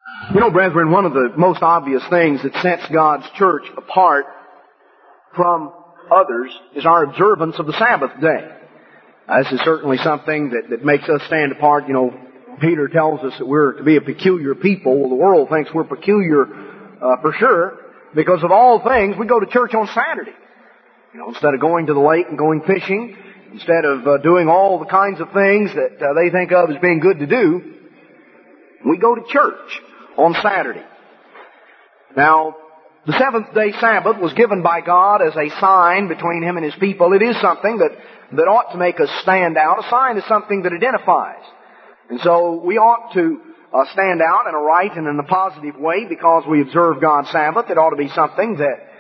You know, brethren, one of the most obvious things that sets God's church apart from others is our observance of the Sabbath day. This is certainly something that makes us stand apart. You know, Peter tells us that we're to be a peculiar people. Well, the world thinks we're peculiar for sure, because of all things, we go to church on Saturday. You know, instead of going to the lake and going fishing, instead of doing all the kinds of things that they think of as being good to do, we go to church on Saturday. Now, the seventh-day Sabbath was given by God as a sign between Him and His people. It is something that ought to make us stand out. A sign is something that identifies. And so we ought to stand out in a right and in a positive way because we observe God's Sabbath. It ought to be something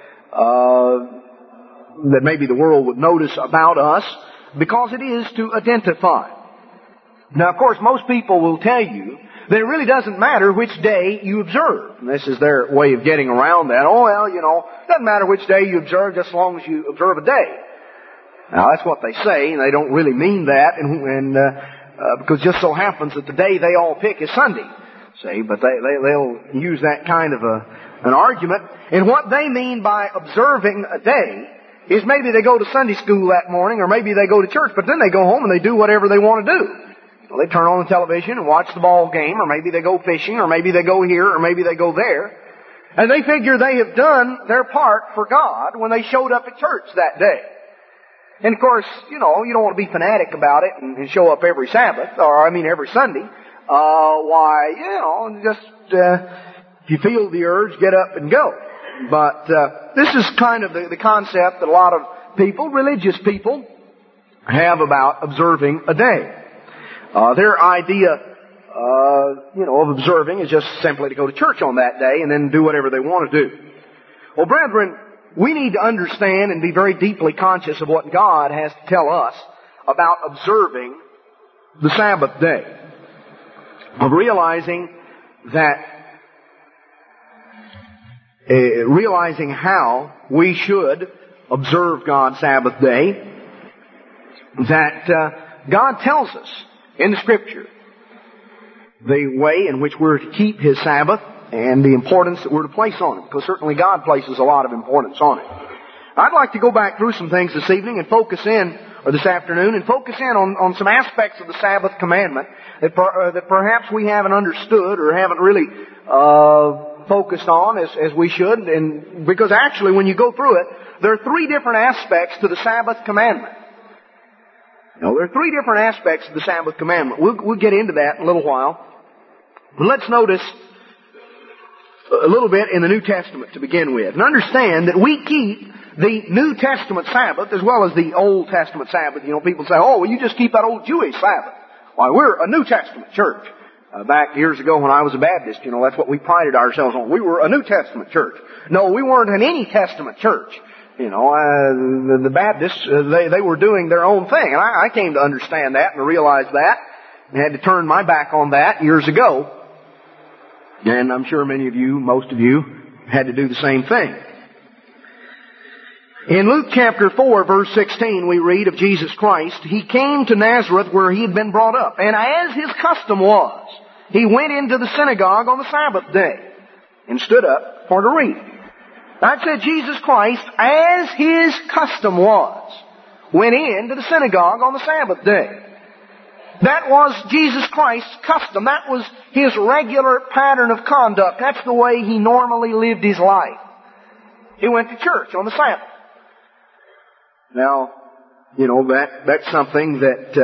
that maybe the world would notice about us because it is to identify. Now, of course, most people will tell you that it really doesn't matter which day you observe. And this is their way of getting around that. Oh, well, you know, it doesn't matter which day you observe just as long as you observe a day. Now, that's what they say, and they don't really mean that, because it just so happens that the day they all pick is Sunday. See, but they'll use that kind of an argument. And what they mean by observing a day is maybe they go to Sunday school that morning, or maybe they go to church, but then they go home and they do whatever they want to do. Well, they turn on the television and watch the ball game, or maybe they go fishing, or maybe they go here, or maybe they go there. And they figure they have done their part for God when they showed up at church that day. And of course, you know, you don't want to be fanatic about it and show up every Sabbath, every Sunday. Why, you know, just, if you feel the urge, get up and go. But, this is kind of the concept that a lot of people, religious people, have about observing a day. Their idea, of observing is just simply to go to church on that day and then do whatever they want to do. Well, brethren, we need to understand and be very deeply conscious of what God has to tell us about observing the Sabbath day. Of realizing how we should observe God's Sabbath day, that God tells us in the Scripture the way in which we're to keep His Sabbath and the importance that we're to place on it, because certainly God places a lot of importance on it. I'd like to go back through some things this evening and this afternoon, and focus in on some aspects of the Sabbath commandment that perhaps we haven't understood or haven't really focused on as we should. And because actually when you go through it, there are three different aspects to the Sabbath commandment. Now, there are three different aspects of the Sabbath commandment. We'll get into that in a little while. But let's notice a little bit in the New Testament to begin with. And understand that we keep the New Testament Sabbath as well as the Old Testament Sabbath. You know, people say, oh, well, you just keep that old Jewish Sabbath. Why, we're a New Testament church. Back years ago when I was a Baptist, you know, that's what we prided ourselves on. We were a New Testament church. No, we weren't an any Testament church. You know, the Baptists, they were doing their own thing. And I came to understand that and realize that. And had to turn my back on that years ago. And I'm sure many of you, most of you, had to do the same thing. In Luke chapter 4, verse 16, we read of Jesus Christ. He came to Nazareth where He had been brought up. And as His custom was, He went into the synagogue on the Sabbath day and stood up for to read. That said, Jesus Christ, as His custom was, went into the synagogue on the Sabbath day. That was Jesus Christ's custom. That was His regular pattern of conduct. That's the way He normally lived His life. He went to church on the Sabbath. Now, you know, that's something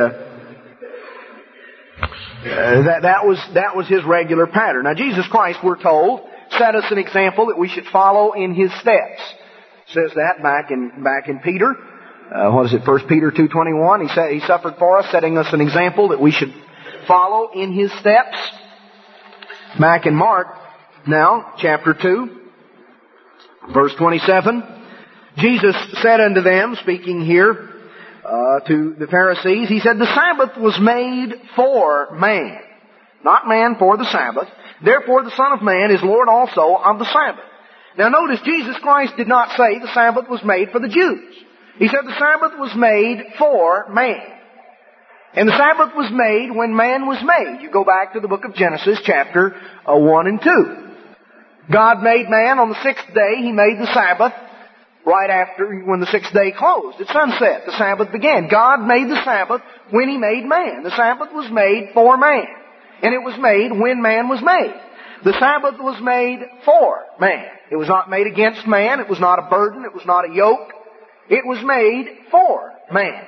that was His regular pattern. Now, Jesus Christ, we're told, set us an example that we should follow in His steps. It says that back in Peter. 1 Peter 2:21. He suffered for us, setting us an example that we should follow in His steps. Back in Mark, now, chapter 2, verse 27. Jesus said unto them, speaking here to the Pharisees, He said, the Sabbath was made for man, not man for the Sabbath. Therefore the Son of Man is Lord also of the Sabbath. Now notice, Jesus Christ did not say the Sabbath was made for the Jews. He said the Sabbath was made for man. And the Sabbath was made when man was made. You go back to the book of Genesis, chapter 1 and 2. God made man on the sixth day. He made the Sabbath right after, when the sixth day closed. At sunset, the Sabbath began. God made the Sabbath when He made man. The Sabbath was made for man. And it was made when man was made. The Sabbath was made for man. It was not made against man. It was not a burden. It was not a yoke. It was made for man.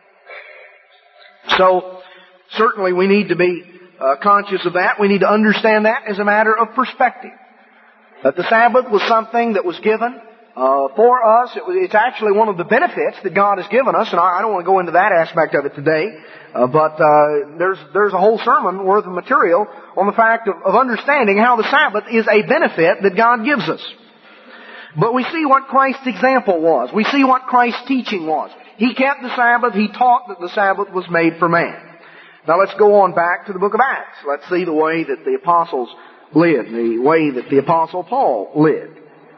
So, certainly we need to be conscious of that. We need to understand that as a matter of perspective. That the Sabbath was something that was given for us. It's actually one of the benefits that God has given us, and I don't want to go into that aspect of it today, but there's a whole sermon worth of material on the fact of understanding how the Sabbath is a benefit that God gives us. But we see what Christ's example was. We see what Christ's teaching was. He kept the Sabbath. He taught that the Sabbath was made for man. Now let's go on back to the book of Acts. Let's see the way that the apostles lived, the way that the apostle Paul lived.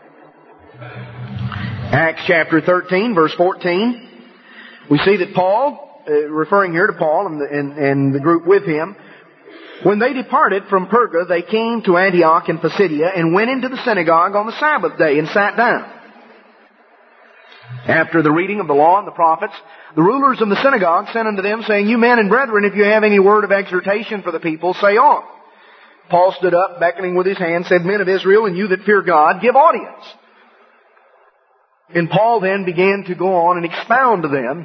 Acts chapter 13, verse 14. We see that Paul, referring here to Paul and the group with him, when they departed from Perga, they came to Antioch in Pisidia and went into the synagogue on the Sabbath day and sat down. After the reading of the law and the prophets, the rulers of the synagogue sent unto them, saying, You men and brethren, if you have any word of exhortation for the people, say on. Paul stood up, beckoning with his hand, said, Men of Israel, and you that fear God, give audience. And Paul then began to go on and expound to them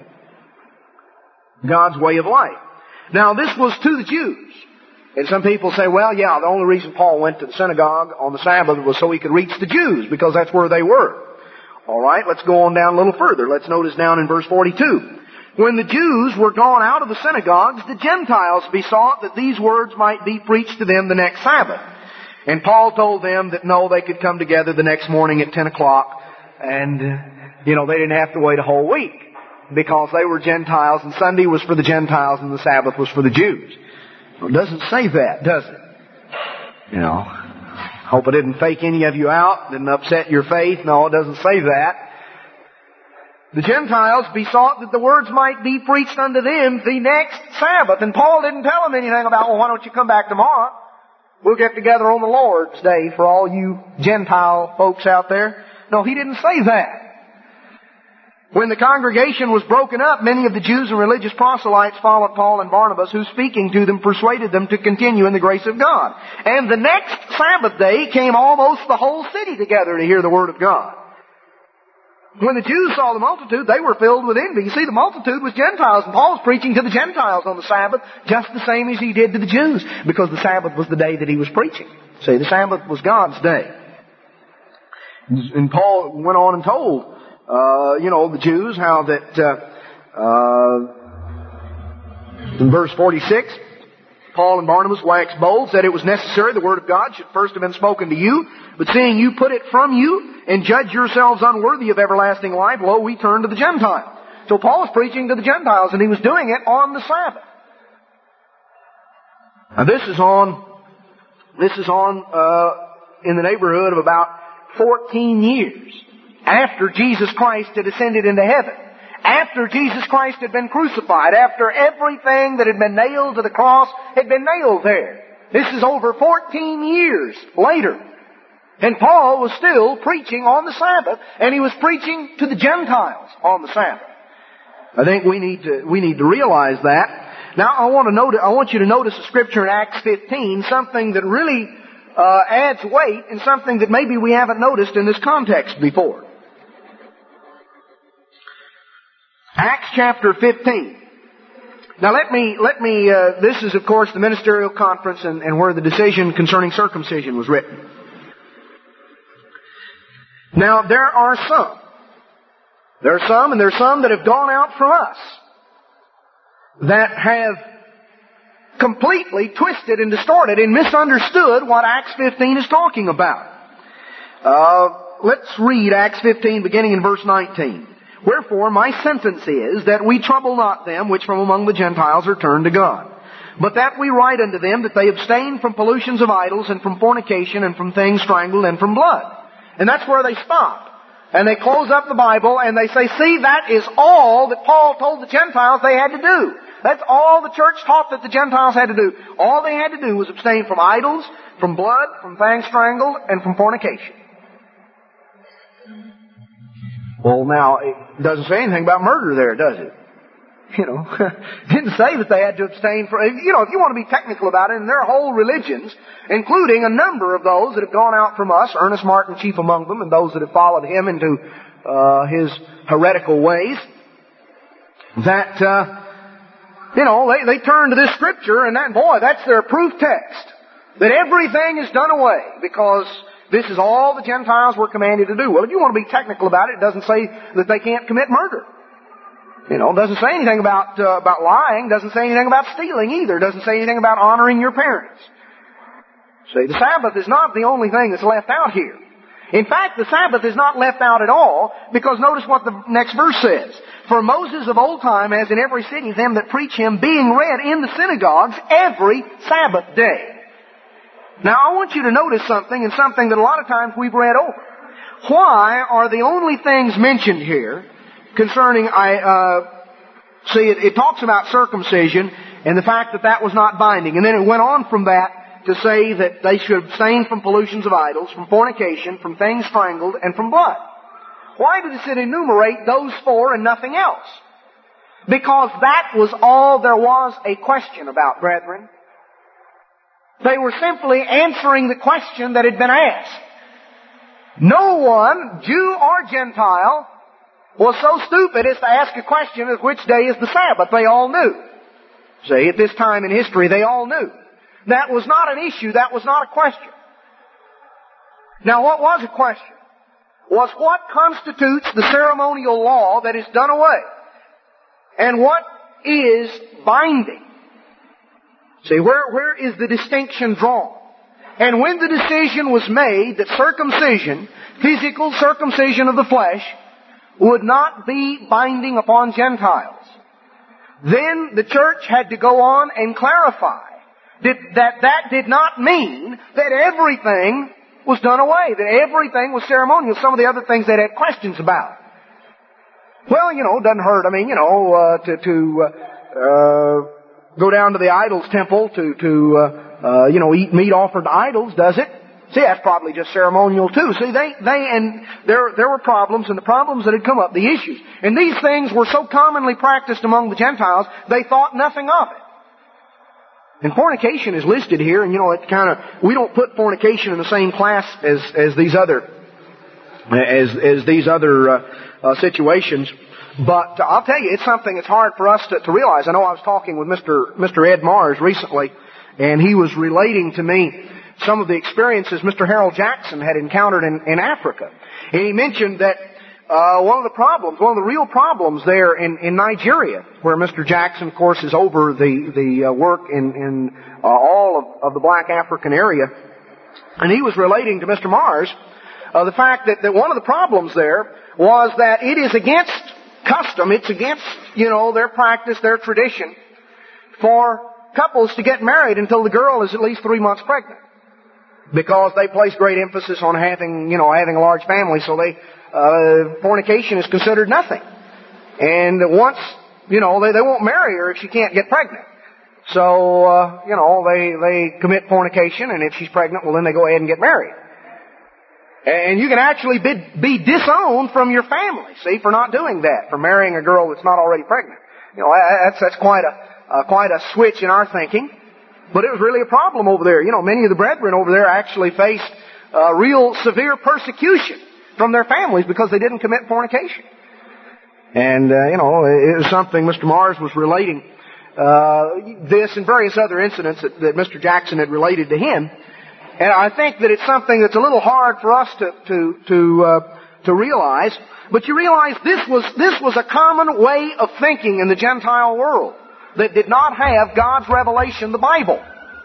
God's way of life. Now, this was to the Jews. And some people say, well, yeah, the only reason Paul went to the synagogue on the Sabbath was so he could reach the Jews, because that's where they were. All right, let's go on down a little further. Let's notice down in verse 42. When the Jews were gone out of the synagogues, the Gentiles besought that these words might be preached to them the next Sabbath. And Paul told them that no, they could come together the next morning at 10 o'clock, and, they didn't have to wait a whole week, because they were Gentiles, and Sunday was for the Gentiles, and the Sabbath was for the Jews. Well, it doesn't say that, does it? Hope I didn't fake any of you out, didn't upset your faith. No, it doesn't say that. The Gentiles besought that the words might be preached unto them the next Sabbath. And Paul didn't tell them anything about, well, why don't you come back tomorrow? We'll get together on the Lord's Day for all you Gentile folks out there. No, he didn't say that. When the congregation was broken up, many of the Jews and religious proselytes followed Paul and Barnabas, who speaking to them persuaded them to continue in the grace of God. And the next Sabbath day came almost the whole city together to hear the Word of God. When the Jews saw the multitude, they were filled with envy. You see, the multitude was Gentiles, and Paul was preaching to the Gentiles on the Sabbath just the same as he did to the Jews, because the Sabbath was the day that he was preaching. See, the Sabbath was God's day. And Paul went on and told the Jews how that, in verse 46, Paul and Barnabas waxed bold, said it was necessary the word of God should first have been spoken to you, but seeing you put it from you and judge yourselves unworthy of everlasting life, lo, we turn to the Gentiles. So Paul was preaching to the Gentiles, and he was doing it on the Sabbath. Now this is on in the neighborhood of about 14 years after Jesus Christ had ascended into heaven, after Jesus Christ had been crucified, after everything that had been nailed to the cross had been nailed there. This is over 14 years later. And Paul was still preaching on the Sabbath, and he was preaching to the Gentiles on the Sabbath. I think we need to realize that. Now I want you to notice a scripture in Acts 15, something that really adds weight, and something that maybe we haven't noticed in this context before. Acts chapter 15. Now let me, this is of course the ministerial conference and where the decision concerning circumcision was written. Now there are some that have gone out from us that have completely twisted and distorted and misunderstood what Acts 15 is talking about. Let's read Acts 15 beginning in verse 19. Wherefore my sentence is that we trouble not them which from among the Gentiles are turned to God, but that we write unto them that they abstain from pollutions of idols and from fornication and from things strangled and from blood. And that's where they stop. And they close up the Bible and they say, see, that is all that Paul told the Gentiles they had to do. That's all the church taught that the Gentiles had to do. All they had to do was abstain from idols, from blood, from things strangled, and from fornication. Well, now, it doesn't say anything about murder there, does it? You know, it didn't say that they had to abstain from, if you want to be technical about it, and there are whole religions, including a number of those that have gone out from us, Ernest Martin chief among them, and those that have followed him into his heretical ways, that, they turn to this scripture, and that's their proof text, that everything is done away, because this is all the Gentiles were commanded to do. Well, if you want to be technical about it, it doesn't say that they can't commit murder. It doesn't say anything about lying, doesn't say anything about stealing either, doesn't say anything about honoring your parents. See, the Sabbath is not the only thing that's left out here. In fact, the Sabbath is not left out at all, because notice what the next verse says. For Moses of old time has in every city them that preach him, being read in the synagogues every Sabbath day. Now I want you to notice something, and something that a lot of times we've read over. Why are the only things mentioned here concerning, it talks about circumcision and the fact that that was not binding. And then it went on from that to say that they should abstain from pollutions of idols, from fornication, from things strangled, and from blood. Why does it enumerate those four and nothing else? Because that was all there was a question about, brethren. They were simply answering the question that had been asked. No one, Jew or Gentile, was so stupid as to ask a question of which day is the Sabbath. They all knew. See, at this time in history, they all knew. That was not an issue. That was not a question. Now, what was a question? Was what constitutes the ceremonial law that is done away? And what is binding? See, where is the distinction drawn? And when the decision was made that circumcision, physical circumcision of the flesh, would not be binding upon Gentiles, then the church had to go on and clarify that did not mean that everything was done away, that everything was ceremonial. Some of the other things they'd had questions about. Well, it doesn't hurt. Go down to the idol's temple to eat meat offered to idols, does it? See, that's probably just ceremonial too. See, there were problems, and the problems that had come up, the issues. And these things were so commonly practiced among the Gentiles, they thought nothing of it. And fornication is listed here, and we don't put fornication in the same class as these other situations. But I'll tell you, it's something that's hard for us to realize. I know I was talking with Mr. Ed Mars recently, and he was relating to me some of the experiences Mr. Harold Jackson had encountered in Africa. And he mentioned that one of the real problems there in Nigeria, where Mr. Jackson, of course, is over the work in all of the black African area, and he was relating to Mr. Mars the fact that one of the problems there was that it is against custom, it's against, their practice, their tradition, for couples to get married until the girl is at least 3 months pregnant. Because they place great emphasis on having a large family, so fornication is considered nothing. And once, they won't marry her if she can't get pregnant. So, they commit fornication, and if she's pregnant, well then they go ahead and get married. And you can actually be disowned from your family, see, for not doing that, for marrying a girl that's not already pregnant. That's quite a switch in our thinking. But it was really a problem over there. Many of the brethren over there actually faced real severe persecution from their families because they didn't commit fornication. And, it was something Mr. Mars was relating, this and various other incidents that Mr. Jackson had related to him. And I think that it's something that's a little hard for us to realize. But you realize this was a common way of thinking in the Gentile world that did not have God's revelation, the Bible.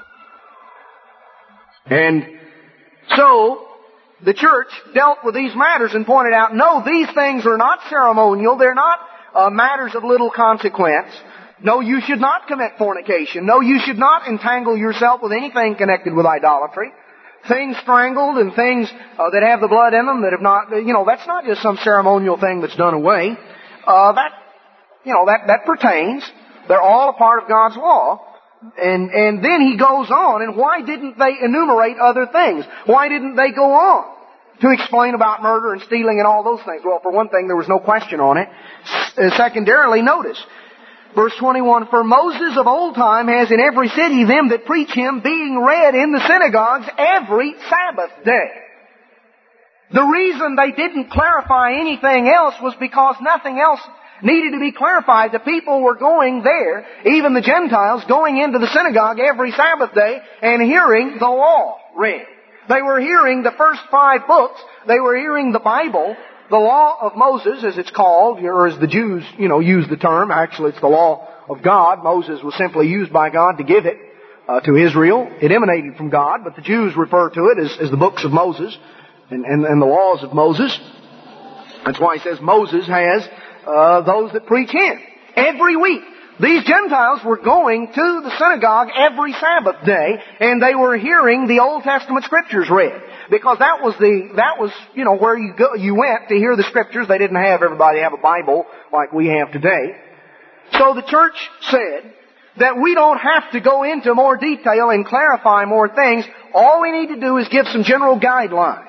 And so, the church dealt with these matters and pointed out, no, these things are not ceremonial, they're not matters of little consequence. No, you should not commit fornication. No, you should not entangle yourself with anything connected with idolatry. Things strangled and things that have the blood in them that have not, that's not just some ceremonial thing that's done away. That pertains. They're all a part of God's law. And then he goes on, and why didn't they enumerate other things? Why didn't they go on to explain about murder and stealing and all those things? Well, for one thing, there was no question on it. Secondarily, notice, verse 21, for Moses of old time has in every city them that preach him, being read in the synagogues every Sabbath day. The reason they didn't clarify anything else was because nothing else needed to be clarified. The people were going there, even the Gentiles, going into the synagogue every Sabbath day and hearing the law read. They were hearing the first 5 books. They were hearing the Bible, the law of Moses, as it's called, or as the Jews, use the term. Actually, it's the law of God. Moses was simply used by God to give it to Israel. It emanated from God, but the Jews refer to it as the books of Moses and the laws of Moses. That's why he says Moses has those that preach him. Every week, these Gentiles were going to the synagogue every Sabbath day, and they were hearing the Old Testament Scriptures read. Because that was where you went to hear the Scriptures. They didn't have everybody have a Bible like we have today. So the church said that we don't have to go into more detail and clarify more things. All we need to do is give some general guidelines.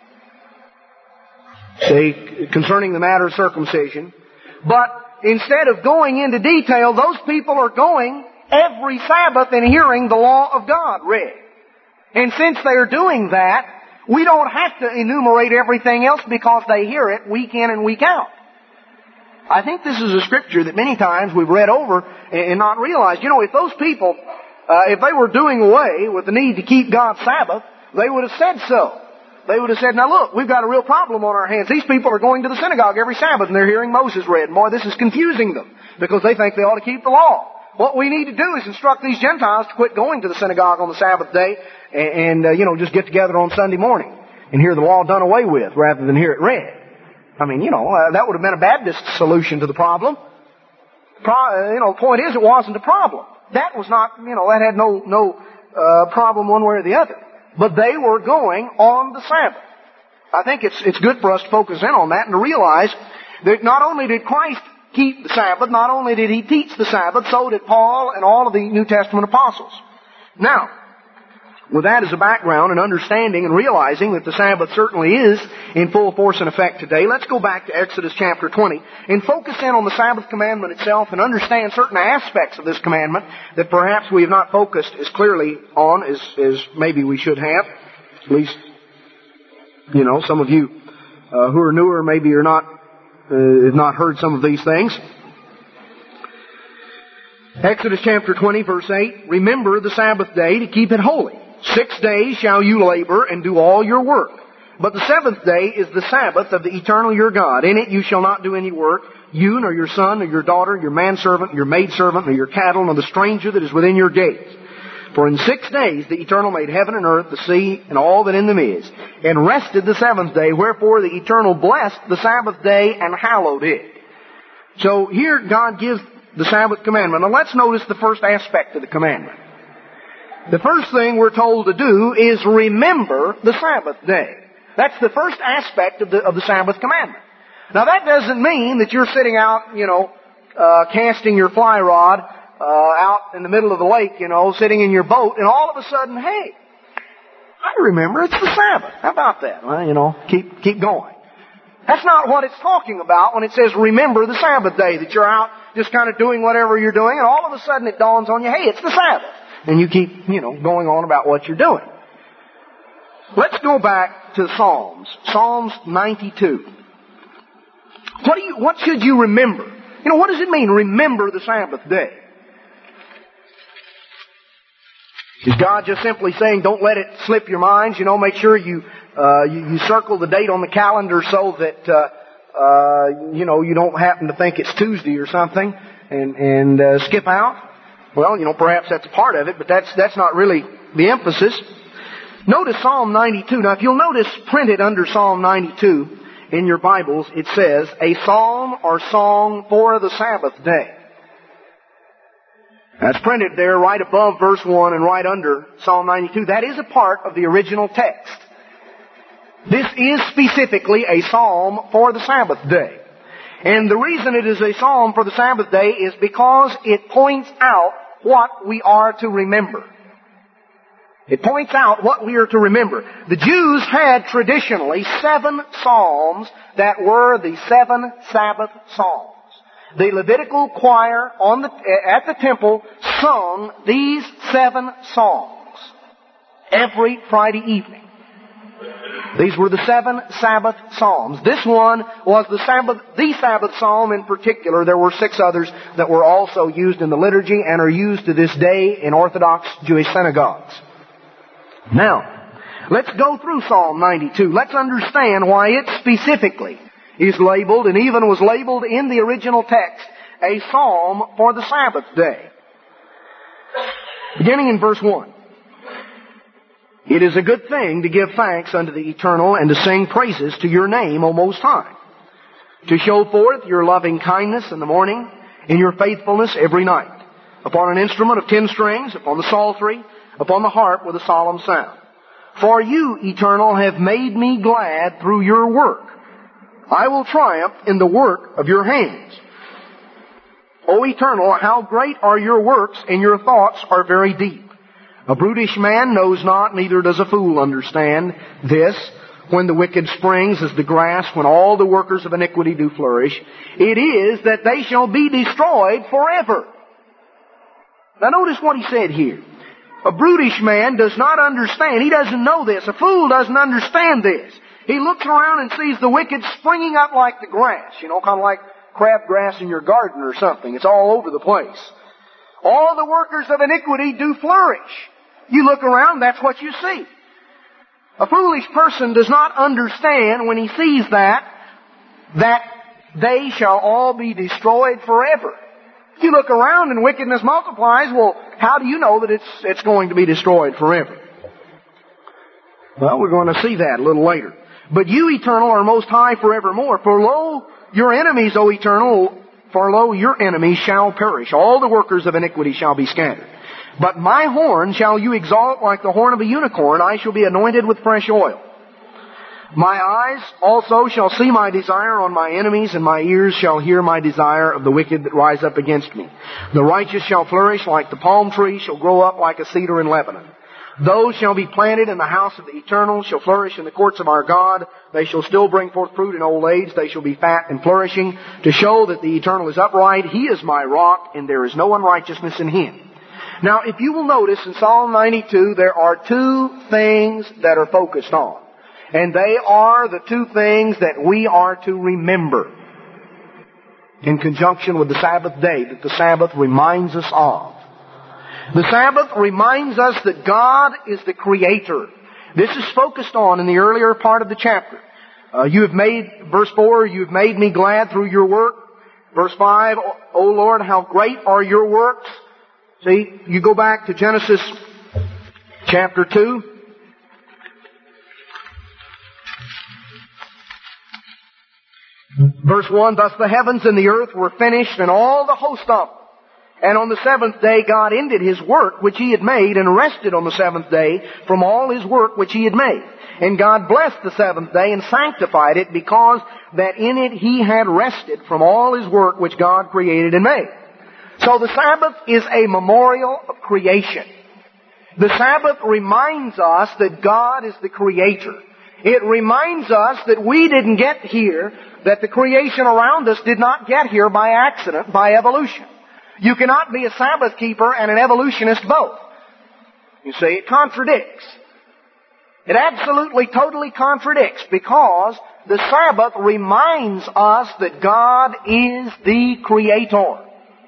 See, concerning the matter of circumcision. But instead of going into detail, those people are going every Sabbath and hearing the law of God read. And since they are doing that, we don't have to enumerate everything else because they hear it week in and week out. I think this is a scripture that many times we've read over and not realized. If those people, if they were doing away with the need to keep God's Sabbath, they would have said so. They would have said, now look, we've got a real problem on our hands. These people are going to the synagogue every Sabbath and they're hearing Moses read. Boy, this is confusing them because they think they ought to keep the law. What we need to do is instruct these Gentiles to quit going to the synagogue on the Sabbath day and just get together on Sunday morning and hear the law done away with rather than hear it read. I mean, that would have been a Baptist solution to the problem. The point is it wasn't a problem. That was not, that had no problem one way or the other. But they were going on the Sabbath. I think it's good for us to focus in on that and to realize that not only did Christ keep the Sabbath, not only did He teach the Sabbath, so did Paul and all of the New Testament apostles. Now, with that as a background and understanding and realizing that the Sabbath certainly is in full force and effect today, let's go back to Exodus chapter 20 and focus in on the Sabbath commandment itself and understand certain aspects of this commandment that perhaps we have not focused as clearly on as maybe we should have. At least, some of you who are newer maybe are not have not heard some of these things. Exodus chapter 20 verse 8, remember the Sabbath day to keep it holy. 6 days shall you labor and do all your work. But the 7th day is the Sabbath of the eternal your God. In it you shall not do any work, you nor your son nor your daughter, your manservant, your maidservant, nor your cattle, nor the stranger that is within your gates. For in 6 days the Eternal made heaven and earth, the sea, and all that in them is, and rested the 7th day. Wherefore the Eternal blessed the Sabbath day and hallowed it. So here God gives the Sabbath commandment. Now let's notice the first aspect of the commandment. The first thing we're told to do is remember the Sabbath day. That's the first aspect of the Sabbath commandment. Now that doesn't mean that you're sitting out, casting your fly rod out in the middle of the lake, sitting in your boat, and all of a sudden, hey, I remember it's the Sabbath. How about that? Well, keep going. That's not what it's talking about when it says remember the Sabbath day, that you're out just kind of doing whatever you're doing, and all of a sudden it dawns on you, hey, it's the Sabbath. And you keep, going on about what you're doing. Let's go back to Psalms. Psalms 92. What should you remember? What does it mean, remember the Sabbath day? Is God just simply saying, don't let it slip your minds? Make sure you circle the date on the calendar so that, you don't happen to think it's Tuesday or something and skip out? Well, perhaps that's a part of it, but that's not really the emphasis. Notice Psalm 92. Now, if you'll notice printed under Psalm 92 in your Bibles, it says, a psalm or song for the Sabbath day. That's printed there right above verse 1 and right under Psalm 92. That is a part of the original text. This is specifically a psalm for the Sabbath day. And the reason it is a psalm for the Sabbath day is because it points out what we are to remember. It points out what we are to remember. The Jews had traditionally 7 psalms that were the 7 Sabbath psalms. The Levitical choir at the temple sung these 7 songs every Friday evening. These were the 7 Sabbath psalms. This one was the Sabbath psalm in particular. There were 6 others that were also used in the liturgy and are used to this day in Orthodox Jewish synagogues. Now, let's go through Psalm 92. Let's understand why it specifically is labeled, and even was labeled in the original text, a psalm for the Sabbath day. Beginning in verse 1. It is a good thing to give thanks unto the Eternal and to sing praises to your name, O Most High, to show forth your loving kindness in the morning and your faithfulness every night, upon an instrument of 10 strings, upon the psaltery, upon the harp with a solemn sound. For you, Eternal, have made me glad through your work. I will triumph in the work of your hands. O Eternal, how great are your works, and your thoughts are very deep. A brutish man knows not, neither does a fool understand this. When the wicked springs as the grass, when all the workers of iniquity do flourish, it is that they shall be destroyed forever. Now notice what he said here. A brutish man does not understand. He doesn't know this. A fool doesn't understand this. He looks around and sees the wicked springing up like the grass. You know, kind of like crabgrass in your garden or something. It's all over the place. All the workers of iniquity do flourish. You look around, that's what you see. A foolish person does not understand when he sees that they shall all be destroyed forever. If you look around and wickedness multiplies, well, how do you know that it's going to be destroyed forever? Well, we're going to see that a little later. But you, Eternal, are most high forevermore. For lo, your enemies, O Eternal, for lo, your enemies shall perish. All the workers of iniquity shall be scattered. But my horn shall you exalt like the horn of a unicorn. I shall be anointed with fresh oil. My eyes also shall see my desire on my enemies, and my ears shall hear my desire of the wicked that rise up against me. The righteous shall flourish like the palm tree, shall grow up like a cedar in Lebanon. Those shall be planted in the house of the Eternal, shall flourish in the courts of our God. They shall still bring forth fruit in old age. They shall be fat and flourishing, to show that the Eternal is upright. He is my rock, and there is no unrighteousness in Him. Now, if you will notice in Psalm 92, there are 2 things that are focused on. And they are the 2 things that we are to remember in conjunction with the Sabbath day, that the Sabbath reminds us of. The Sabbath reminds us that God is the Creator. This is focused on in the earlier part of the chapter. Verse 4, you have made me glad through your work. Verse 5, O Lord, how great are your works. See, you go back to Genesis chapter 2. Verse 1, thus the heavens and the earth were finished, and all the host of them. And on the 7th day God ended His work which He had made, and rested on the 7th day from all His work which He had made. And God blessed the 7th day and sanctified it, because that in it He had rested from all His work which God created and made. So the Sabbath is a memorial of creation. The Sabbath reminds us that God is the Creator. It reminds us that we didn't get here, that the creation around us did not get here by accident, by evolution. You cannot be a Sabbath keeper and an evolutionist both. You see, it contradicts. It absolutely, totally contradicts, because the Sabbath reminds us that God is the Creator.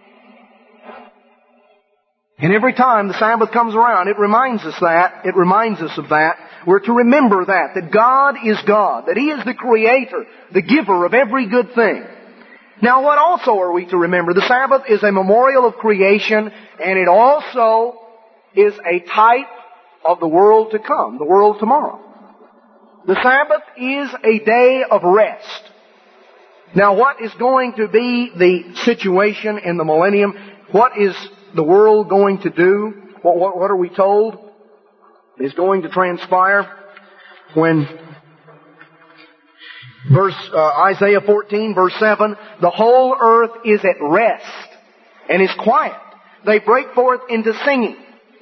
And every time the Sabbath comes around, it reminds us that. It reminds us of that. We're to remember that God is God, that He is the Creator, the giver of every good thing. Now, what also are we to remember? The Sabbath is a memorial of creation, and it also is a type of the world to come, the world tomorrow. The Sabbath is a day of rest. Now, what is going to be the situation in the millennium? What is the world going to do? What are we told is going to transpire when Isaiah 14, verse 7, the whole earth is at rest and is quiet. They break forth into singing.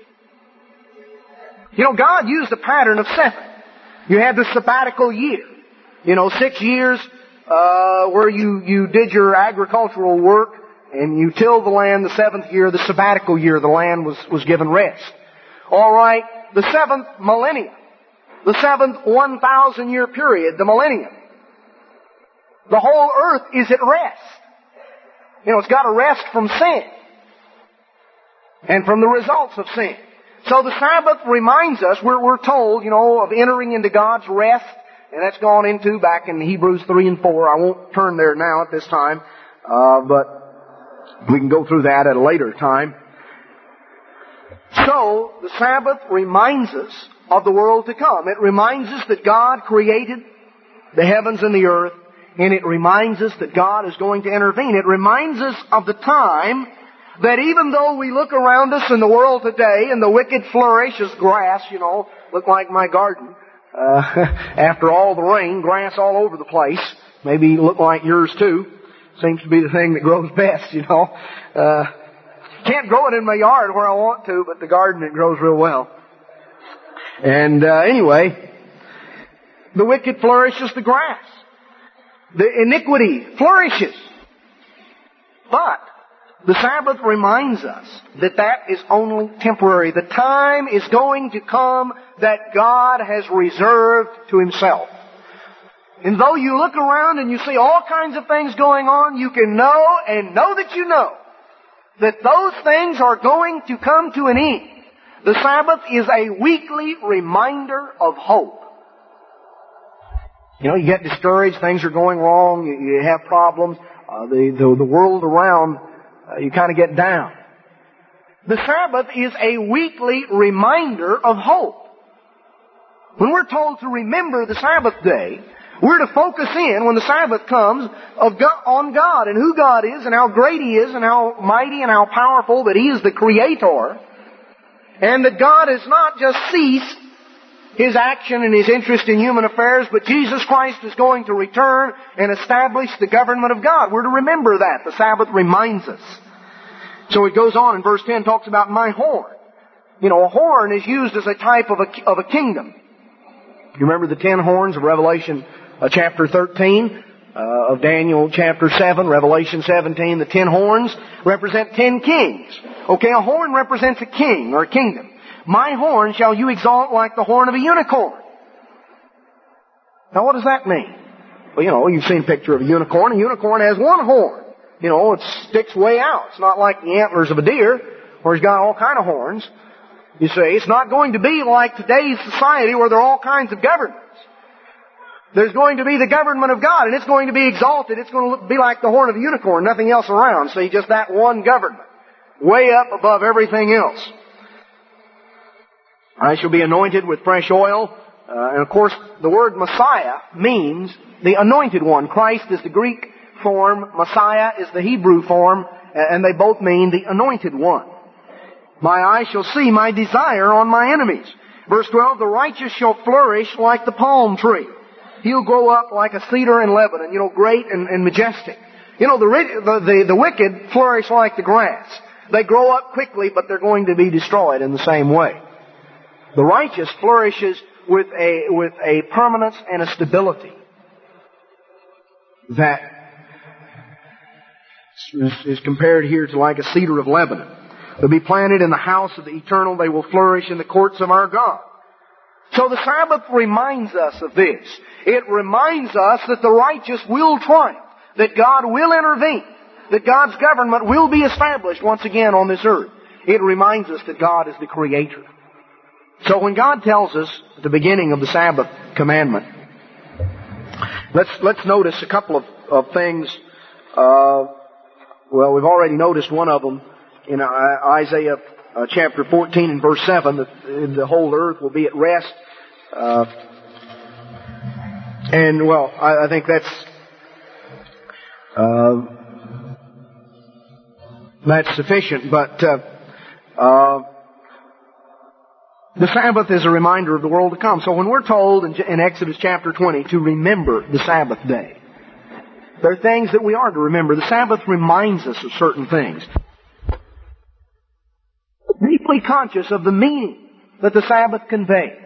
You know, God used a pattern of 7. You had the sabbatical year. 6 years where you did your agricultural work and you tilled the land. The 7th year, the sabbatical year, the land was given rest. All right, the 7th millennium, the 7th 1,000-year period, the millennium. The whole earth is at rest. It's got to rest from sin and from the results of sin. So the Sabbath reminds us, we're told, of entering into God's rest, and that's gone into back in Hebrews 3 and 4. I won't turn there now at this time, but we can go through that at a later time. So the Sabbath reminds us of the world to come. It reminds us that God created the heavens and the earth, and it reminds us that God is going to intervene. It reminds us of the time that even though we look around us in the world today and the wicked flourish as grass, look like my garden, after all the rain, grass all over the place, maybe look like yours too. Seems to be the thing that grows best, Can't grow it in my yard where I want to, but the garden it grows real well. And anyway, the wicked flourishes the grass. The iniquity flourishes. But the Sabbath reminds us that is only temporary. The time is going to come that God has reserved to Himself. And though you look around and you see all kinds of things going on, you can know and know that you know that those things are going to come to an end. The Sabbath is a weekly reminder of hope. You get discouraged, things are going wrong, you have problems, the world around, you kind of get down. The Sabbath is a weekly reminder of hope. When we're told to remember the Sabbath day, we're to focus in, when the Sabbath comes, on God and who God is and how great He is and how mighty and how powerful that He is the Creator, and that God has not just ceased His action and His interest in human affairs, but Jesus Christ is going to return and establish the government of God. We're to remember that. The Sabbath reminds us. So it goes on in verse 10, talks about my horn. A horn is used as a type of a kingdom. You remember the 10 horns of Revelation chapter 13, of Daniel chapter 7, Revelation 17. The 10 horns represent 10 kings. Okay, a horn represents a king or a kingdom. My horn shall you exalt like the horn of a unicorn. Now what does that mean? Well, you've seen a picture of a unicorn. A unicorn has one horn. It sticks way out. It's not like the antlers of a deer, where he's got all kind of horns. You see, it's not going to be like today's society where there are all kinds of governments. There's going to be the government of God, and it's going to be exalted. It's going to be like the horn of a unicorn, nothing else around. See, just that one government, way up above everything else. I shall be anointed with fresh oil. And of course, the word Messiah means the anointed one. Christ is the Greek form. Messiah is the Hebrew form. And they both mean the anointed one. My eye shall see my desire on my enemies. Verse 12, the righteous shall flourish like the palm tree. He'll grow up like a cedar in Lebanon, great and majestic. The wicked flourish like the grass. They grow up quickly, but they're going to be destroyed in the same way. The righteous flourishes with a permanence and a stability that is compared here to like a cedar of Lebanon. They'll be planted in the house of the eternal. They will flourish in the courts of our God. So the Sabbath reminds us of this. It reminds us that the righteous will triumph, that God will intervene, that God's government will be established once again on this earth. It reminds us that God is the Creator. So when God tells us at the beginning of the Sabbath commandment, let's notice a couple of things. We've already noticed one of them in Isaiah chapter 14 and verse 7, that the whole earth will be at rest. I think that's sufficient. But The Sabbath is a reminder of the world to come. So when we're told in Exodus chapter 20 to remember the Sabbath day, there are things that we are to remember. The Sabbath reminds us of certain things. Deeply conscious of the meaning that the Sabbath conveys.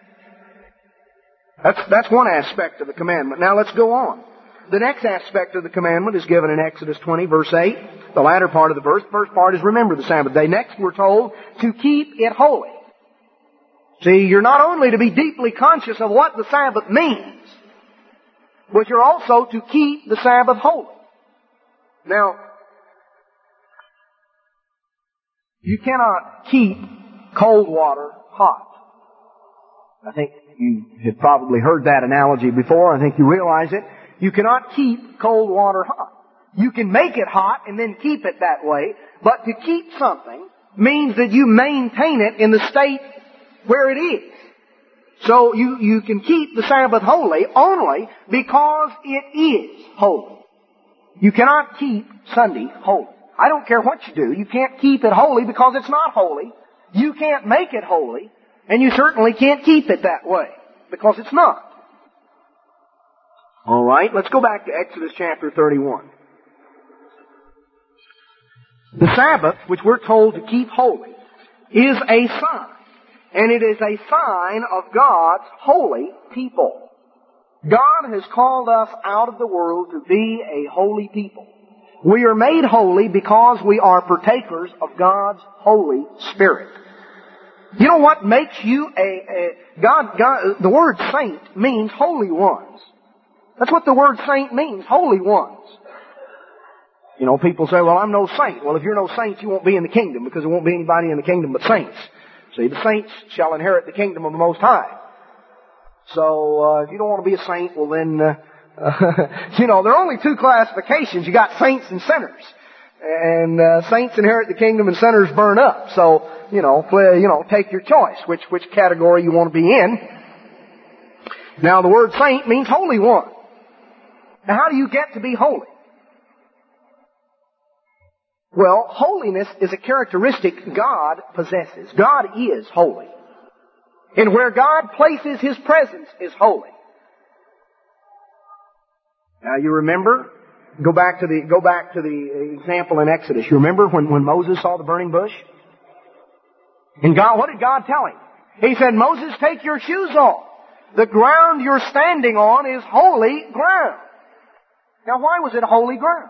That's one aspect of the commandment. Now let's go on. The next aspect of the commandment is given in Exodus 20, verse 8. The latter part of the verse. The first part is remember the Sabbath day. Next we're told to keep it holy. See, you're not only to be deeply conscious of what the Sabbath means, but you're also to keep the Sabbath holy. Now, you cannot keep cold water hot. I think you have probably heard that analogy before. I think you realize it. You cannot keep cold water hot. You can make it hot and then keep it that way, but to keep something means that you maintain it in the state where it is. So you can keep the Sabbath holy only because it is holy. You cannot keep Sunday holy. I don't care what you do. You can't keep it holy because it's not holy. You can't make it holy, and you certainly can't keep it that way because it's not. All right, let's go back to Exodus chapter 31. The Sabbath, which we're told to keep holy, is a sign. And it is a sign of God's holy people. God has called us out of the world to be a holy people. We are made holy because we are partakers of God's Holy Spirit. You know what makes you God, the word saint means holy ones. That's what the word saint means, holy ones. You know, people say, well, I'm no saint. Well, if you're no saint, you won't be in the kingdom because there won't be anybody in the kingdom but saints. See, the saints shall inherit the kingdom of the Most High. So, if you don't want to be a saint, well then, you know, there are only two classifications. You got saints and sinners. And, saints inherit the kingdom and sinners burn up. So, take your choice, which category you want to be in. Now, the word saint means holy one. Now, how do you get to be holy? Well, holiness is a characteristic God possesses. God is holy. And where God places His presence is holy. Now you remember, go back to the example in Exodus. You remember when Moses saw the burning bush? And what did God tell him? He said, Moses, take your shoes off. The ground you're standing on is holy ground. Now why was it holy ground?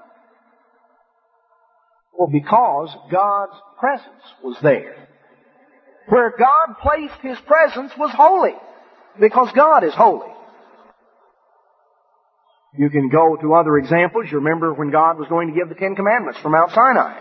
Well, because God's presence was there. Where God placed His presence was holy. Because God is holy. You can go to other examples. You remember when God was going to give the Ten Commandments from Mount Sinai.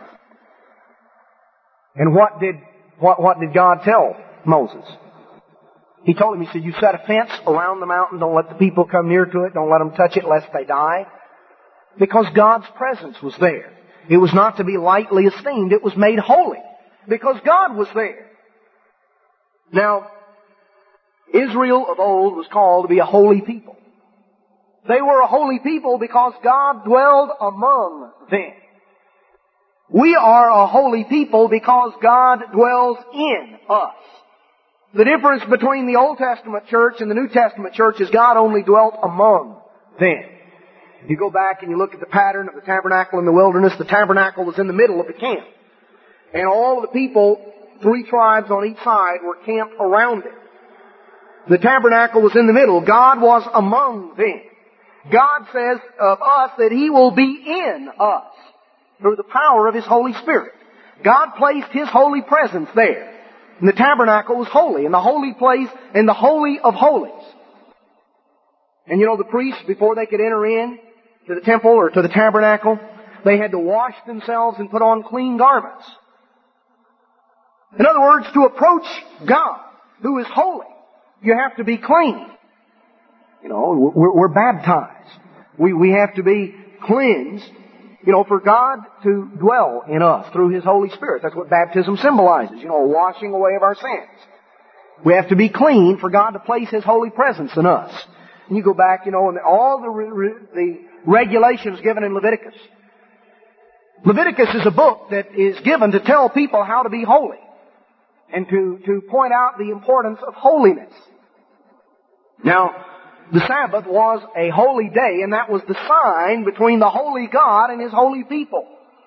And what did God tell Moses? He told him, He said, you set a fence around the mountain. Don't let the people come near to it. Don't let them touch it lest they die. Because God's presence was there. It was not to be lightly esteemed. It was made holy. Because God was there. Now, Israel of old was called to be a holy people. They were a holy people because God dwelled among them. We are a holy people because God dwells in us. The difference between the Old Testament church and the New Testament church is God only dwelt among them. If you go back and you look at the pattern of the tabernacle in the wilderness, the tabernacle was in the middle of the camp. And all of the people, 3 tribes on each side, were camped around it. The tabernacle was in the middle. God was among them. God says of us that He will be in us through the power of His Holy Spirit. God placed His holy presence there. And the tabernacle was holy, and the holy place, and the holy of holies. And you know, the priests, before they could enter in to the temple or to the tabernacle, they had to wash themselves and put on clean garments. In other words, to approach God, who is holy, you have to be clean. You know, we're baptized. We have to be cleansed, for God to dwell in us through His Holy Spirit. That's what baptism symbolizes, a washing away of our sins. We have to be clean for God to place His holy presence in us. And you go back, and all the regulations given in Leviticus. Leviticus is a book that is given to tell people how to be holy. and to point out the importance of holiness. Now, the Sabbath was a holy day, and that was the sign between the holy God and His holy people.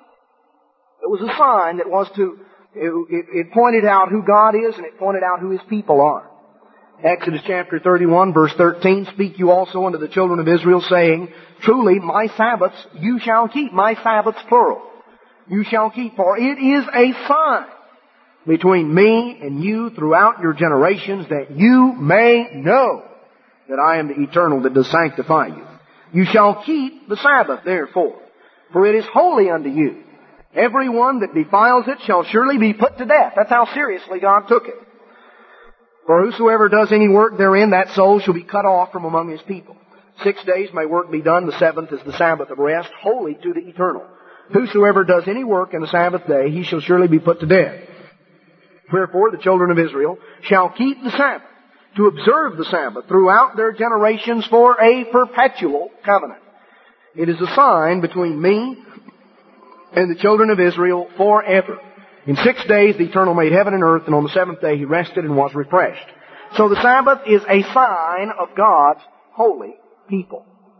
It was a sign that was it pointed out who God is, and it pointed out who His people are. Exodus chapter 31, verse 13, "Speak you also unto the children of Israel, saying, Truly my Sabbaths you shall keep." My Sabbaths, plural. You shall keep, for it is a sign between me and you throughout your generations, that you may know that I am the Eternal that does sanctify you. You shall keep the Sabbath, therefore, for it is holy unto you. Every one that defiles it shall surely be put to death. That's how seriously God took it. For whosoever does any work therein, that soul shall be cut off from among his people. 6 days may work be done, the seventh is the Sabbath of rest, holy to the Eternal. Whosoever does any work in the Sabbath day, he shall surely be put to death. Wherefore the children of Israel shall keep the Sabbath, to observe the Sabbath throughout their generations for a perpetual covenant. It is a sign between me and the children of Israel forever. In 6 days the Eternal made heaven and earth, and on the seventh day He rested and was refreshed. So the Sabbath is a sign of God's holy people.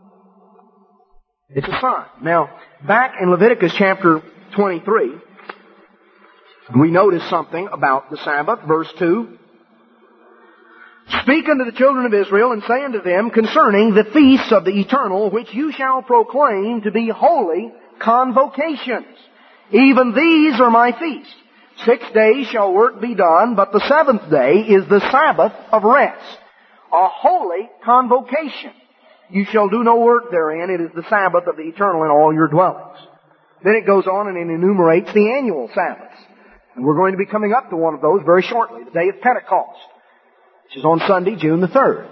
It's a sign. Now, back in Leviticus chapter 23, we notice something about the Sabbath. Verse 2. "Speak unto the children of Israel, and say unto them concerning the feasts of the Eternal, which you shall proclaim to be holy convocations. Even these are my feasts. 6 days shall work be done, but the seventh day is the Sabbath of rest, a holy convocation. You shall do no work therein. It is the Sabbath of the Eternal in all your dwellings." Then it goes on and it enumerates the annual Sabbaths. And we're going to be coming up to one of those very shortly, the day of Pentecost, which is on Sunday, June the 3rd.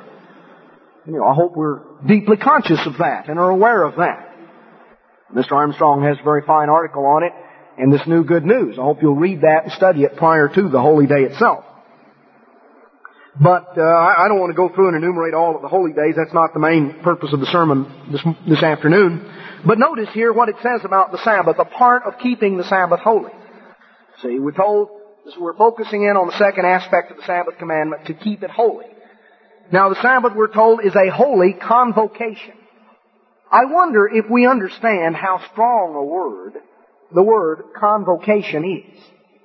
I hope we're deeply conscious of that and are aware of that. Mr. Armstrong has a very fine article on it in this New Good News. I hope you'll read that and study it prior to the holy day itself. But I don't want to go through and enumerate all of the holy days. That's not the main purpose of the sermon this afternoon. But notice here what it says about the Sabbath, a part of keeping the Sabbath holy. See, we're told, we're focusing in on the second aspect of the Sabbath commandment, to keep it holy. Now the Sabbath, we're told, is a holy convocation. I wonder if we understand how strong a word the word convocation is.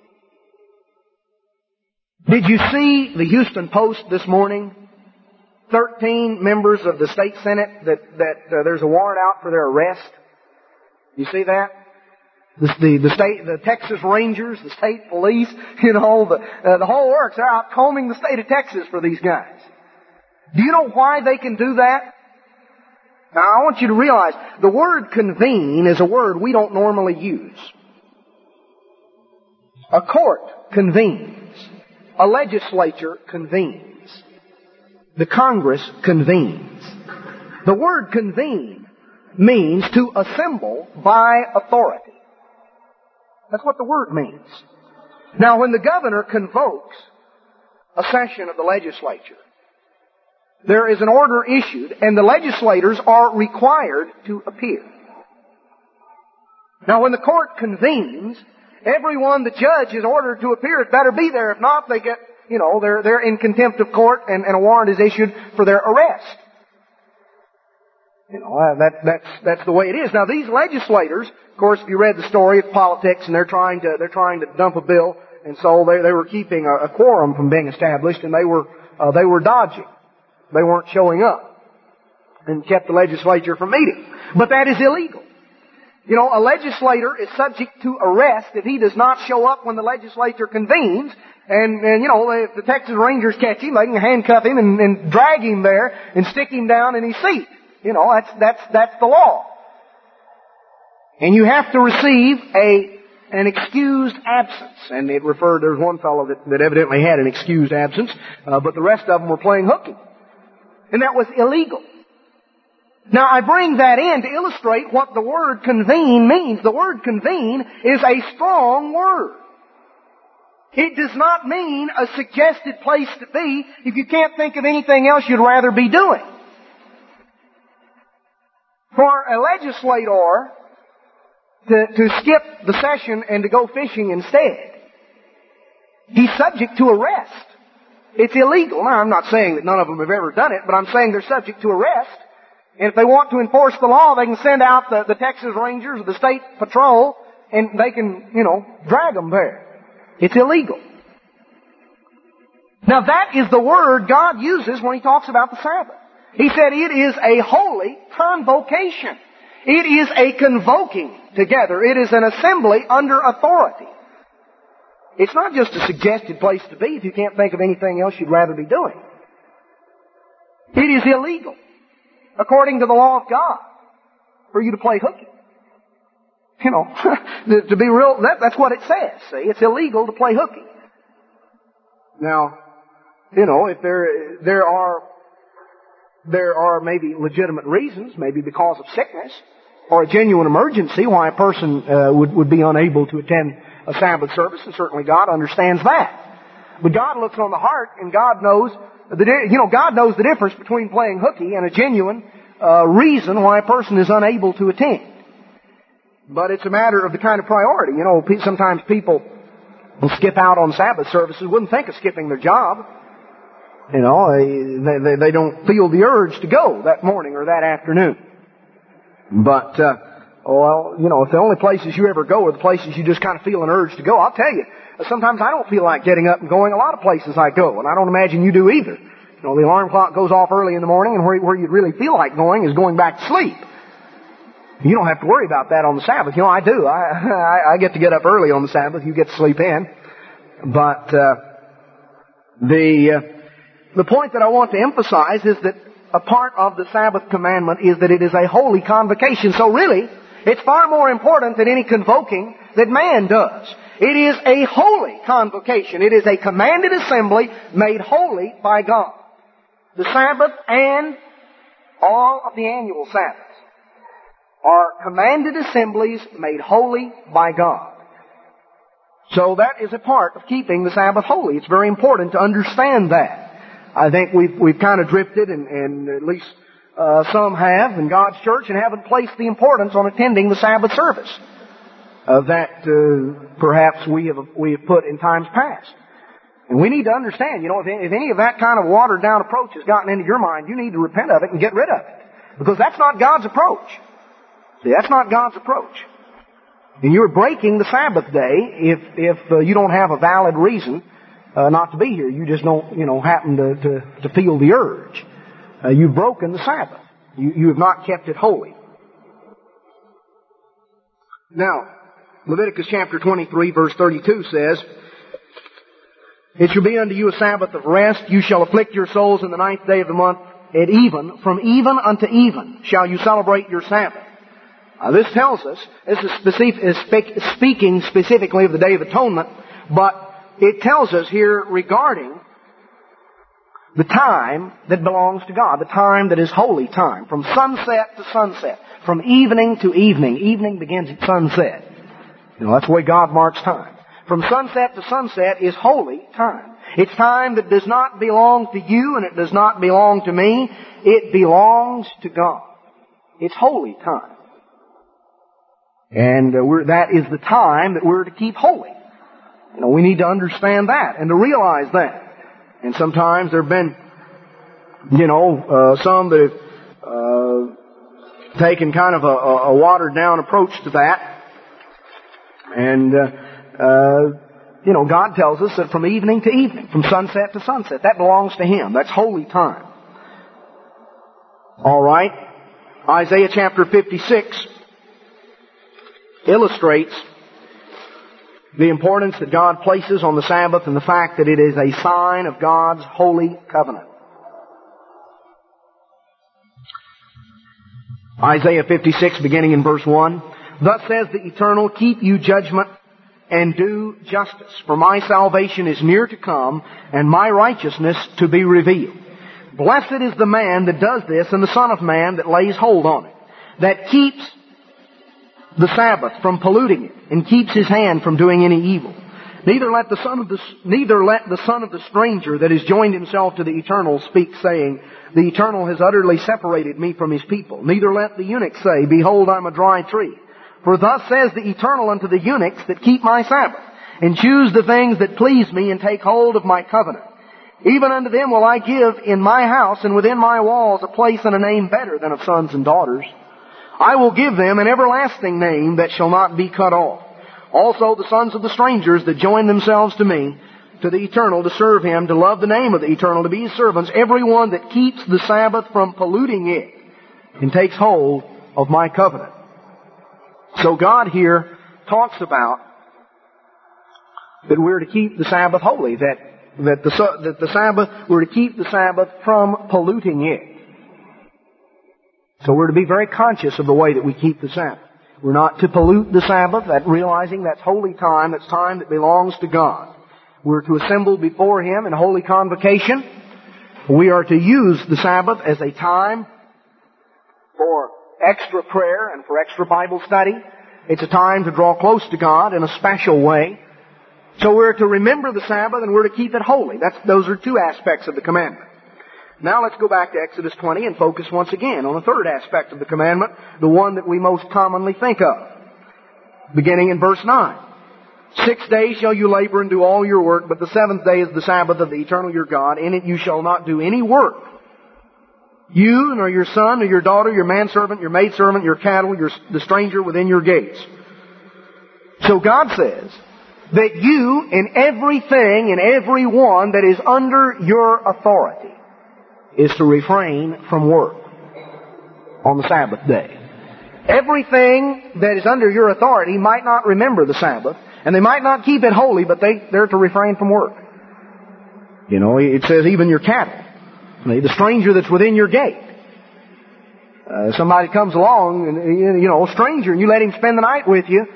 Did you see the Houston Post this morning? 13 members of the state senate that there's a warrant out for their arrest. You see that? The Texas Rangers, the state police, the whole works. They're out combing the state of Texas for these guys. Do you know why they can do that? Now, I want you to realize the word convene is a word we don't normally use. A court convenes. A legislature convenes. The Congress convenes. The word convene means to assemble by authority. That's what the word means. Now, when the governor convokes a session of the legislature, there is an order issued, and the legislators are required to appear. Now, when the court convenes, everyone the judge is ordered to appear had better be there. If not, they get, they're in contempt of court, and a warrant is issued for their arrest. That's the way it is. Now, these legislators, of course, if you read the story, it's politics, and they're trying to dump a bill, and so they were keeping a quorum from being established, and they were dodging. They weren't showing up and kept the legislature from meeting. But that is illegal. A legislator is subject to arrest if he does not show up when the legislature convenes. And if the Texas Rangers catch him, they can handcuff him and drag him there and stick him down in his seat. That's the law. And you have to receive an excused absence. And there was one fellow that evidently had an excused absence, but the rest of them were playing hooky. And that was illegal. Now, I bring that in to illustrate what the word convene means. The word convene is a strong word. It does not mean a suggested place to be if you can't think of anything else you'd rather be doing. For a legislator to skip the session and to go fishing instead he's subject to arrest. It's illegal. Now, I'm not saying that none of them have ever done it, but I'm saying they're subject to arrest. And if they want to enforce the law, they can send out the Texas Rangers or the State Patrol, and they can, drag them there. It's illegal. Now that is the word God uses when He talks about the Sabbath. He said it is a holy convocation. It is a convoking together. It is an assembly under authority. It's not just a suggested place to be if you can't think of anything else you'd rather be doing. It is illegal, according to the law of God, for you to play hooky. To be real, that's what it says. See, it's illegal to play hooky. Now, if there are maybe legitimate reasons, maybe because of sickness or a genuine emergency, why a person would be unable to attend a Sabbath service, and certainly God understands that. But God looks on the heart, and God knows God knows the difference between playing hooky and a genuine reason why a person is unable to attend. But it's a matter of the kind of priority. Sometimes people will skip out on Sabbath services, wouldn't think of skipping their job. They don't feel the urge to go that morning or that afternoon. But, if the only places you ever go are the places you just kind of feel an urge to go, I'll tell you, sometimes I don't feel like getting up and going. A lot of places I go, and I don't imagine you do either. The alarm clock goes off early in the morning, and where you'd really feel like going is going back to sleep. You don't have to worry about that on the Sabbath. I do. I get to get up early on the Sabbath. You get to sleep in. But the point that I want to emphasize is that a part of the Sabbath commandment is that it is a holy convocation. So really, it's far more important than any convoking that man does. It is a holy convocation. It is a commanded assembly made holy by God. The Sabbath and all of the annual Sabbaths are commanded assemblies made holy by God. So that is a part of keeping the Sabbath holy. It's very important to understand that. I think we've kind of drifted, and at least some have in God's church, and haven't placed the importance on attending the Sabbath service that perhaps we have put in times past. And we need to understand, if any of that kind of watered down approach has gotten into your mind, you need to repent of it and get rid of it, because that's not God's approach. See, that's not God's approach. And you're breaking the Sabbath day if you don't have a valid reason not to be here. You just don't, happen to feel the urge. You've broken the Sabbath. You have not kept it holy. Now, Leviticus chapter 23, verse 32 says, "It shall be unto you a Sabbath of rest. You shall afflict your souls in the 9th day of the month. At even, from even unto even, shall you celebrate your Sabbath." This tells us, this is speaking specifically of the Day of Atonement, but it tells us here regarding the time that belongs to God, the time that is holy time, from sunset to sunset, from evening to evening. Evening begins at sunset. That's the way God marks time. From sunset to sunset is holy time. It's time that does not belong to you, and it does not belong to me. It belongs to God. It's holy time. And that is the time that we're to keep holy. We need to understand that and to realize that. And sometimes there have been, some that have taken kind of a watered down approach to that. And, God tells us that from evening to evening, from sunset to sunset, that belongs to Him. That's holy time. All right. Isaiah chapter 56 illustrates the importance that God places on the Sabbath and the fact that it is a sign of God's holy covenant. Isaiah 56, beginning in verse 1. "Thus says the Eternal, keep you judgment and do justice, for my salvation is near to come, and my righteousness to be revealed. Blessed is the man that does this, and the Son of Man that lays hold on it, that keeps the Sabbath from polluting it, and keeps his hand from doing any evil. Neither let the son of the stranger that has joined himself to the Eternal speak, saying, the Eternal has utterly separated me from His people. Neither let the eunuch say, behold, I'm a dry tree. For thus says the Eternal unto the eunuchs that keep my Sabbath, and choose the things that please me, and take hold of my covenant. Even unto them will I give in my house and within my walls a place and a name better than of sons and daughters. I will give them an everlasting name that shall not be cut off. Also the sons of the strangers that join themselves to me, to the Eternal, to serve Him, to love the name of the Eternal, to be His servants, every one that keeps the Sabbath from polluting it, and takes hold of my covenant. So God here talks about that we're to keep the Sabbath holy, that the Sabbath, we're to keep the Sabbath from polluting it. So we're to be very conscious of the way that we keep the Sabbath. We're not to pollute the Sabbath, that realizing that's holy time, that's time that belongs to God. We're to assemble before Him in holy convocation. We are to use the Sabbath as a time for extra prayer and for extra Bible study. It's a time to draw close to God in a special way. So we're to remember the Sabbath and we're to keep it holy. Those are two aspects of the commandment. Now let's go back to Exodus 20 and focus once again on the third aspect of the commandment, the one that we most commonly think of. Beginning in verse 9. 6 days shall you labor and do all your work, but the seventh day is the Sabbath of the Eternal your God. In it you shall not do any work. You, nor your son, nor your daughter, your manservant, your maidservant, your cattle, the stranger within your gates. So God says that you and everything and everyone that is under your authority is to refrain from work on the Sabbath day. Everything that is under your authority might not remember the Sabbath, and they might not keep it holy, but they're to refrain from work. You know, it says even your cattle, the stranger that's within your gate. Somebody comes along, and a stranger, and you let him spend the night with you.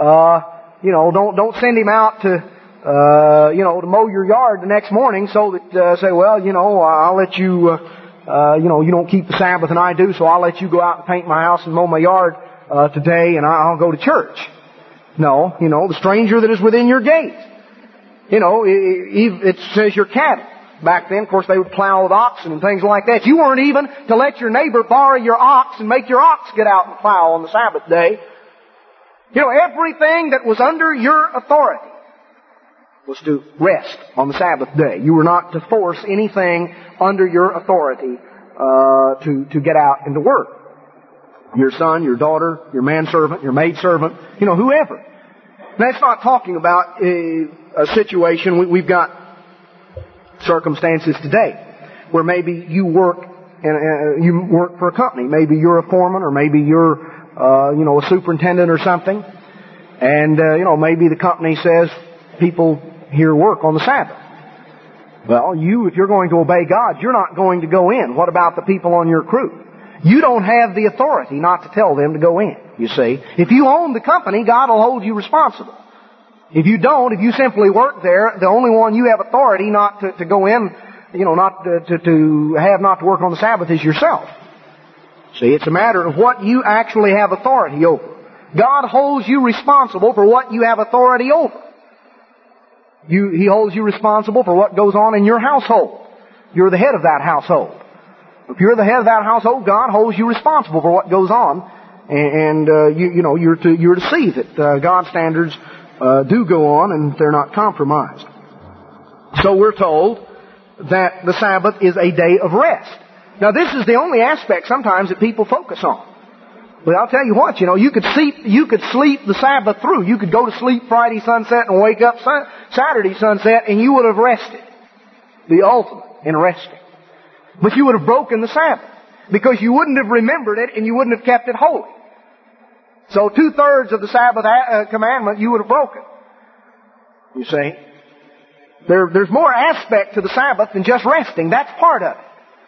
Don't send him out to mow your yard the next morning so that, I'll let you, you don't keep the Sabbath and I do, so I'll let you go out and paint my house and mow my yard, today and I'll go to church. No, the stranger that is within your gate. It says your cattle. Back then, of course, they would plow with oxen and things like that. You weren't even to let your neighbor borrow your ox and make your ox get out and plow on the Sabbath day. Everything that was under your authority was to rest on the Sabbath day. You were not to force anything under your authority to get out and to work. Your son, your daughter, your manservant, your maidservant, whoever. Now, it's not talking about a situation. We've got circumstances today where maybe you work for a company. Maybe you're a foreman, or maybe you're a superintendent or something. And maybe the company says people here work on the Sabbath. Well, if you're going to obey God, you're not going to go in. What about the people on your crew? You don't have the authority not to tell them to go in, you see. If you own the company, God will hold you responsible. If you don't, if you simply work there, the only one you have authority not to go in, not to work on the Sabbath is yourself. See, it's a matter of what you actually have authority over. God holds you responsible for what you have authority over. He holds you responsible for what goes on in your household. You're the head of that household. If you're the head of that household, God holds you responsible for what goes on, and you're to see that God's standards do go on and they're not compromised. So we're told that the Sabbath is a day of rest. Now, this is the only aspect sometimes that people focus on. But I'll tell you what, you could sleep the Sabbath through. You could go to sleep Friday sunset and wake up Saturday sunset, and you would have rested. The ultimate in resting. But you would have broken the Sabbath, because you wouldn't have remembered it and you wouldn't have kept it holy. So 2/3 of the Sabbath commandment you would have broken. You see? There's more aspect to the Sabbath than just resting. That's part of it.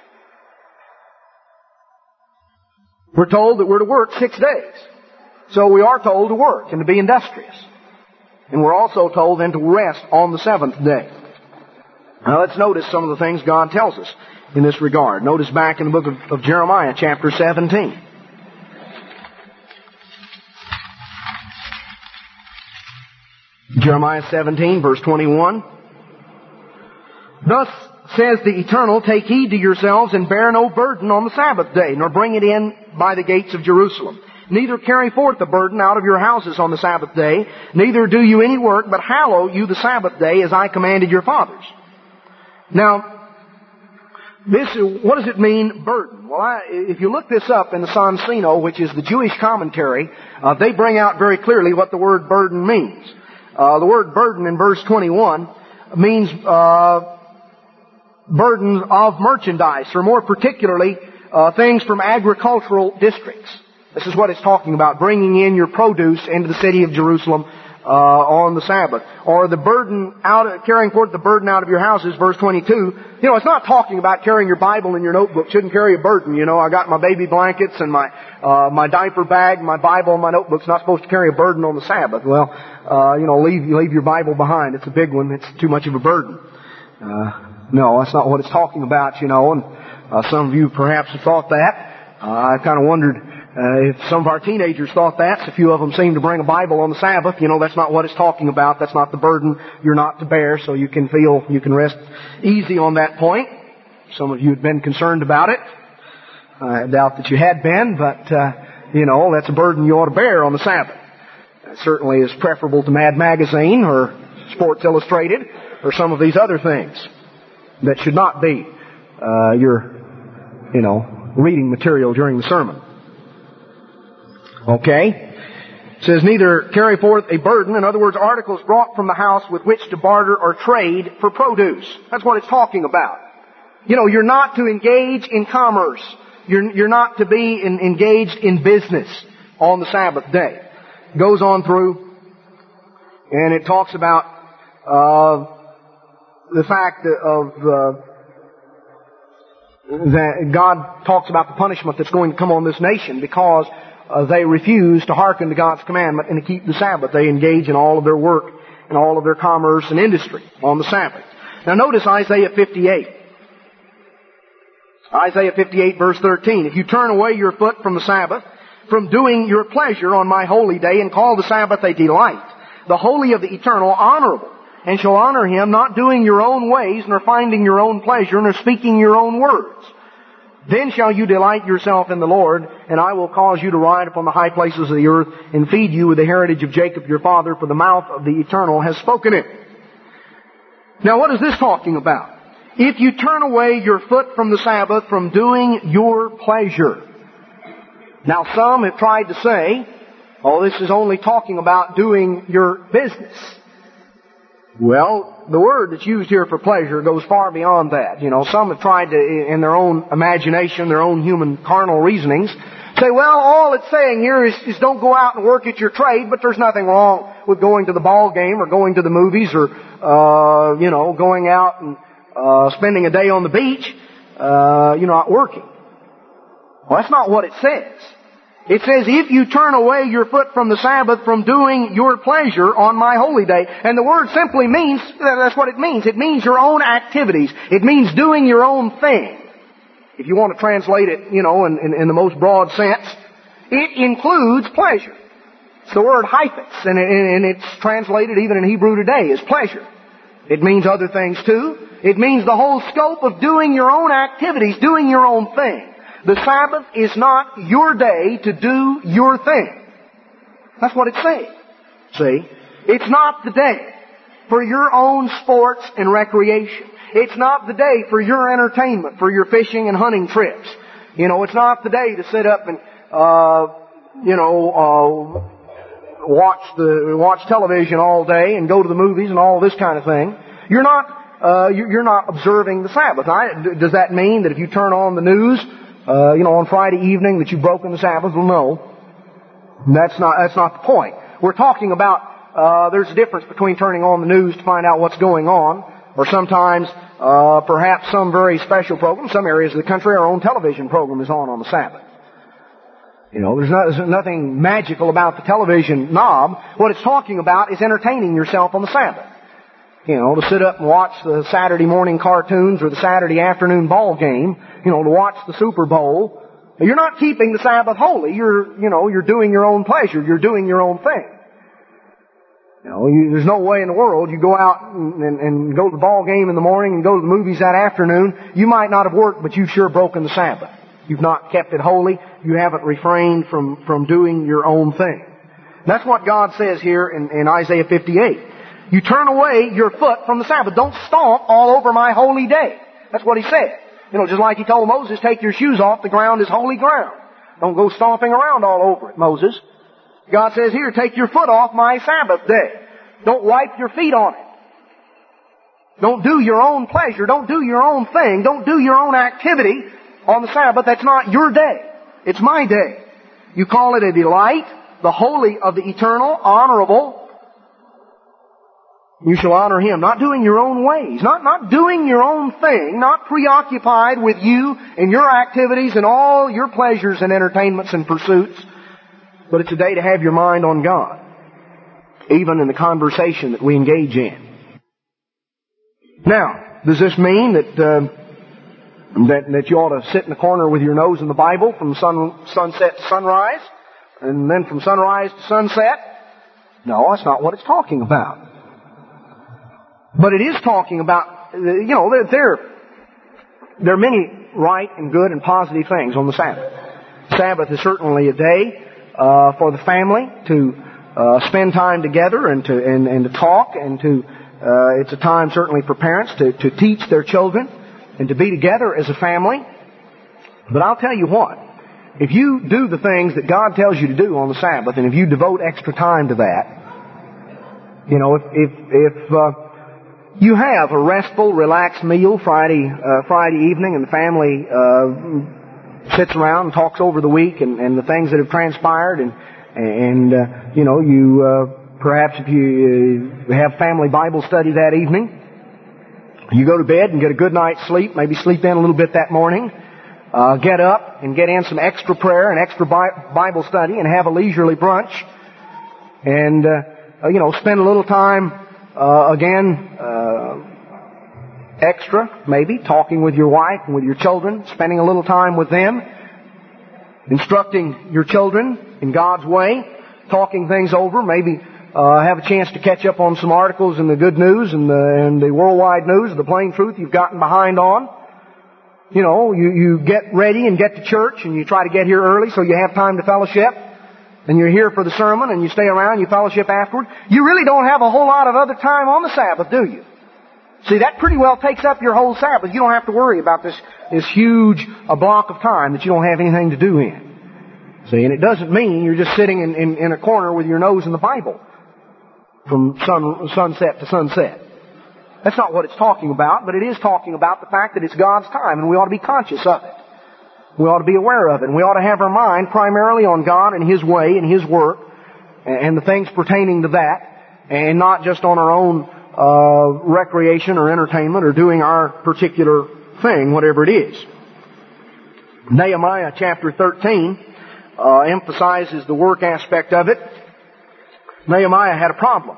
We're told that we're to work 6 days. So we are told to work and to be industrious. And we're also told then to rest on the seventh day. Now let's notice some of the things God tells us in this regard. Notice back in the book of Jeremiah, chapter 17. Jeremiah 17, verse 21. Thus says the Eternal, take heed to yourselves and bear no burden on the Sabbath day, nor bring it in by the gates of Jerusalem. Neither carry forth the burden out of your houses on the Sabbath day, neither do you any work, but hallow you the Sabbath day as I commanded your fathers. Now, what does it mean, burden? Well, if you look this up in the Sonsino, which is the Jewish commentary, they bring out very clearly what the word burden means. The word burden in verse 21 means burdens of merchandise, or more particularly, things from agricultural districts. This is what it's talking about, bringing in your produce into the city of Jerusalem on the Sabbath. Or the burden carrying forth the burden out of your houses, verse 22. It's not talking about carrying your Bible and your notebook. Shouldn't carry a burden. I got my baby blankets and my diaper bag, my Bible and my notebook's not supposed to carry a burden on the Sabbath. Well, leave your Bible behind. It's a big one. It's too much of a burden. No, that's not what it's talking about, and some of you perhaps have thought that. I kind of wondered if some of our teenagers thought that. A few of them seem to bring a Bible on the Sabbath. That's not what it's talking about. That's not the burden you're not to bear, so you can rest easy on that point. Some of you have been concerned about it. I doubt that you had been, but, that's a burden you ought to bear on the Sabbath. It certainly is preferable to Mad Magazine or Sports Illustrated or some of these other things that should not be your reading material during the sermon. Okay? It says, neither carry forth a burden, in other words, articles brought from the house with which to barter or trade for produce. That's what it's talking about. You're not to engage in commerce. You're not to be engaged in business on the Sabbath day. It goes on through, and it talks about the fact that God talks about the punishment that's going to come on this nation because they refuse to hearken to God's commandment and to keep the Sabbath. They engage in all of their work and all of their commerce and industry on the Sabbath. Now notice Isaiah 58. Isaiah 58 verse 13. If you turn away your foot from the Sabbath, from doing your pleasure on my holy day, and call the Sabbath a delight, the holy of the eternal honorable, and shall honor him, not doing your own ways, nor finding your own pleasure, nor speaking your own words. Then shall you delight yourself in the Lord, and I will cause you to ride upon the high places of the earth, and feed you with the heritage of Jacob your father, for the mouth of the eternal has spoken it. Now what is this talking about? If you turn away your foot from the Sabbath, from doing your pleasure. Now some have tried to say, this is only talking about doing your business. Well, the word that's used here for pleasure goes far beyond that. Some have tried to, in their own imagination, their own human carnal reasonings, say, well, all it's saying here is don't go out and work at your trade, but there's nothing wrong with going to the ball game or going to the movies or, going out and spending a day on the beach, not working. Well, that's not what it says. It says, if you turn away your foot from the Sabbath, from doing your pleasure on my holy day. And the word simply means, that's what it means. It means your own activities. It means doing your own thing. If you want to translate it, in the most broad sense, it includes pleasure. It's the word hyphus, and it's translated even in Hebrew today as pleasure. It means other things too. It means the whole scope of doing your own activities, doing your own thing. The Sabbath is not your day to do your thing. That's what it's saying. See? It's not the day for your own sports and recreation. It's not the day for your entertainment, for your fishing and hunting trips. It's not the day to sit up and, watch television all day and go to the movies and all this kind of thing. You're not observing the Sabbath. Does that mean that if you turn on the news, on Friday evening that you've broken the Sabbath? Well, no. That's not the point. We're talking about, there's a difference between turning on the news to find out what's going on, or sometimes, perhaps some very special program. Some areas of the country, our own television program is on the Sabbath. There's nothing magical about the television knob. What it's talking about is entertaining yourself on the Sabbath. To sit up and watch the Saturday morning cartoons or the Saturday afternoon ball game, to watch the Super Bowl. You're not keeping the Sabbath holy. You're doing your own pleasure. You're doing your own thing. There's no way in the world you go out and go to the ball game in the morning and go to the movies that afternoon. You might not have worked, but you've sure broken the Sabbath. You've not kept it holy. You haven't refrained from doing your own thing. That's what God says here in Isaiah 58. You turn away your foot from the Sabbath. Don't stomp all over my holy day. That's what He said. Just like He told Moses, take your shoes off. The ground is holy ground. Don't go stomping around all over it, Moses. God says here, take your foot off my Sabbath day. Don't wipe your feet on it. Don't do your own pleasure. Don't do your own thing. Don't do your own activity on the Sabbath. That's not your day. It's my day. You call it a delight, the holy of the eternal, honorable. You shall honor Him. Not doing your own ways. Not doing your own thing. Not preoccupied with you and your activities and all your pleasures and entertainments and pursuits. But it's a day to have your mind on God. Even in the conversation that we engage in. Now, does this mean that you ought to sit in the corner with your nose in the Bible from sunset to sunrise? And then from sunrise to sunset? No, that's not what it's talking about. But it is talking about, there are many right and good and positive things on the Sabbath. Sabbath is certainly a day for the family to spend time together and to talk and to it's a time certainly for parents to teach their children and to be together as a family. But I'll tell you what, if you do the things that God tells you to do on the Sabbath, and if you devote extra time to that, if you have a restful, relaxed meal Friday evening, and the family sits around and talks over the week and the things that have transpired, perhaps if you have family Bible study that evening, you go to bed and get a good night's sleep, maybe sleep in a little bit that morning, get up and get in some extra prayer and extra Bible study and have a leisurely brunch, and spend a little time extra, maybe, talking with your wife and with your children, spending a little time with them, instructing your children in God's way, talking things over, maybe have a chance to catch up on some articles in the good news and the worldwide news, the plain truth you've gotten behind on. You get ready and get to church and you try to get here early so you have time to fellowship. And you're here for the sermon and you stay around, you fellowship afterward. You really don't have a whole lot of other time on the Sabbath, do you? See, that pretty well takes up your whole Sabbath. You don't have to worry about this huge block of time that you don't have anything to do in. See, and it doesn't mean you're just sitting in a corner with your nose in the Bible from sunset to sunset. That's not what it's talking about, but it is talking about the fact that it's God's time, and we ought to be conscious of it. We ought to be aware of it, and we ought to have our mind primarily on God and His way and His work and the things pertaining to that, and not just on our own recreation or entertainment or doing our particular thing, whatever it is. Nehemiah chapter 13 emphasizes the work aspect of it. Nehemiah had a problem.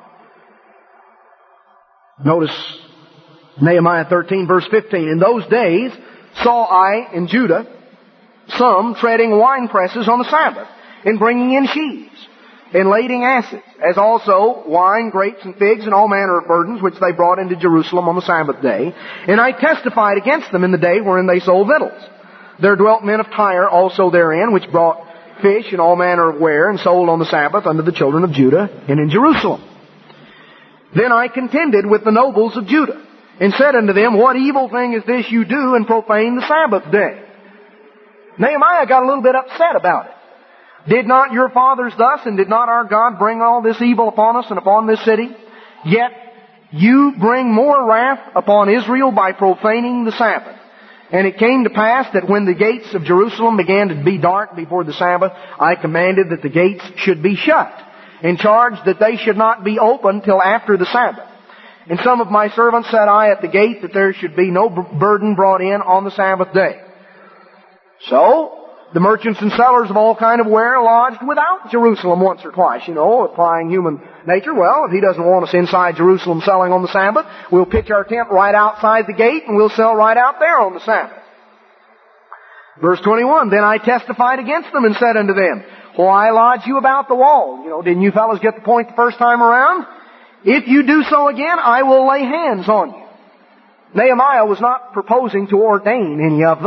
Notice Nehemiah 13 verse 15. In those days saw I in Judah some treading wine presses on the Sabbath, and bringing in sheaves, and lading asses, as also wine, grapes, and figs, and all manner of burdens, which they brought into Jerusalem on the Sabbath day. And I testified against them in the day wherein they sold victuals. There dwelt men of Tyre also therein, which brought fish and all manner of ware, and sold on the Sabbath unto the children of Judah, and in Jerusalem. Then I contended with the nobles of Judah, and said unto them, What evil thing is this you do, and profane the Sabbath day? Nehemiah got a little bit upset about it. Did not your fathers thus, and did not our God bring all this evil upon us and upon this city? Yet you bring more wrath upon Israel by profaning the Sabbath. And it came to pass that when the gates of Jerusalem began to be dark before the Sabbath, I commanded that the gates should be shut, and charged that they should not be opened till after the Sabbath. And some of my servants set I at the gate that there should be no burden brought in on the Sabbath day. So, the merchants and sellers of all kind of ware lodged without Jerusalem once or twice, applying human nature. Well, if he doesn't want us inside Jerusalem selling on the Sabbath, we'll pitch our tent right outside the gate and we'll sell right out there on the Sabbath. Verse 21, Then I testified against them and said unto them, Why lodge you about the wall? Didn't you fellows get the point the first time around? If you do so again, I will lay hands on you. Nehemiah was not proposing to ordain any of them.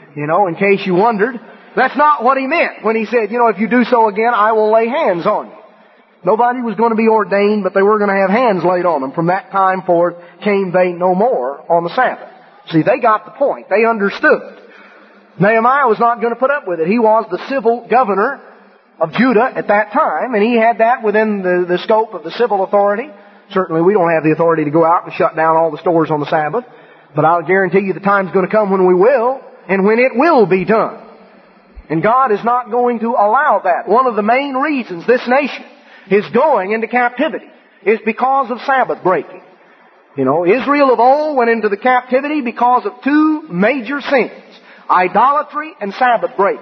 In case you wondered. That's not what He meant when He said, if you do so again, I will lay hands on you. Nobody was going to be ordained, but they were going to have hands laid on them. From that time forth came they no more on the Sabbath. See, they got the point. They understood. Nehemiah was not going to put up with it. He was the civil governor of Judah at that time, and he had that within the scope of the civil authority. Certainly we don't have the authority to go out and shut down all the stores on the Sabbath, but I'll guarantee you the time's going to come when we will, and when it will be done. And God is not going to allow that. One of the main reasons this nation is going into captivity is because of Sabbath breaking. Israel of old went into the captivity because of two major sins: idolatry and Sabbath breaking.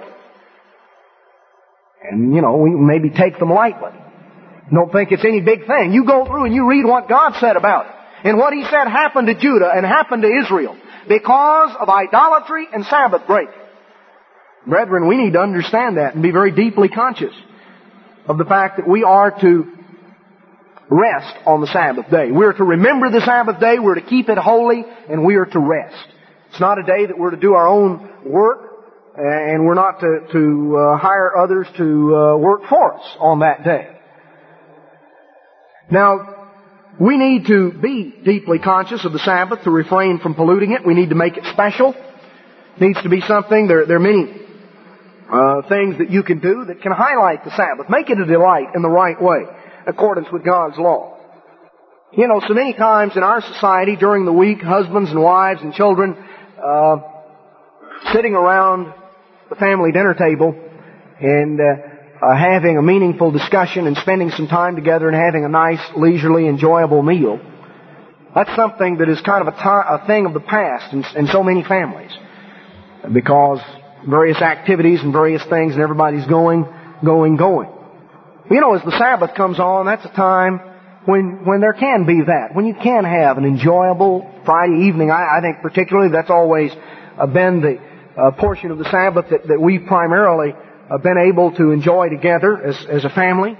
And, we maybe take them lightly. Don't think it's any big thing. You go through and you read what God said about it. And what He said happened to Judah and happened to Israel because of idolatry and Sabbath breaking. Brethren, we need to understand that and be very deeply conscious of the fact that we are to rest on the Sabbath day. We're to remember the Sabbath day, we're to keep it holy, and we are to rest. It's not a day that we're to do our own work, and we're not to hire others to work for us on that day. Now, we need to be deeply conscious of the Sabbath to refrain from polluting it. We need to make it special. It needs to be something. There are many things that you can do that can highlight the Sabbath. Make it a delight in the right way, in accordance with God's law. So many times in our society during the week, husbands and wives and children sitting around the family dinner table and having a meaningful discussion and spending some time together and having a nice, leisurely, enjoyable meal. That's something that is kind of a thing of the past in so many families, because various activities and various things, and everybody's going. As the Sabbath comes on, that's a time when there can be that, when you can have an enjoyable Friday evening. I think particularly that's always been the portion of the Sabbath that we've primarily been able to enjoy together as a family.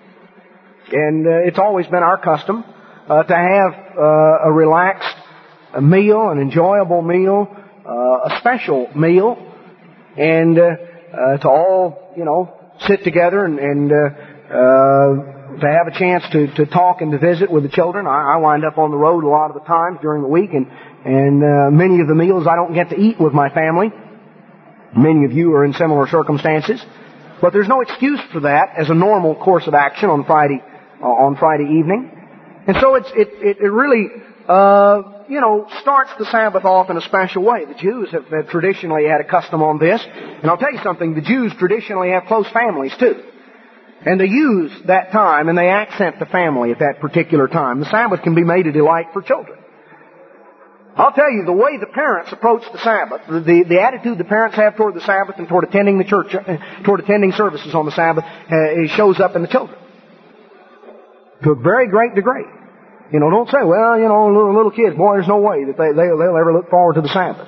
And it's always been our custom to have a relaxed meal, an enjoyable meal, a special meal, and to all, sit together and to have a chance to talk and to visit with the children. I wind up on the road a lot of the times during the week, and many of the meals I don't get to eat with my family. Many of you are in similar circumstances. But there's no excuse for that as a normal course of action on Friday evening. And so it really, starts the Sabbath off in a special way. The Jews have traditionally had a custom on this. And I'll tell you something, the Jews traditionally have close families too. And they use that time and they accent the family at that particular time. The Sabbath can be made a delight for children. I'll tell you, the way the parents approach the Sabbath, the attitude the parents have toward the Sabbath and toward attending the church, toward attending services on the Sabbath, it shows up in the children. To a very great degree. Don't say, little kids, boy, there's no way that they'll ever look forward to the Sabbath.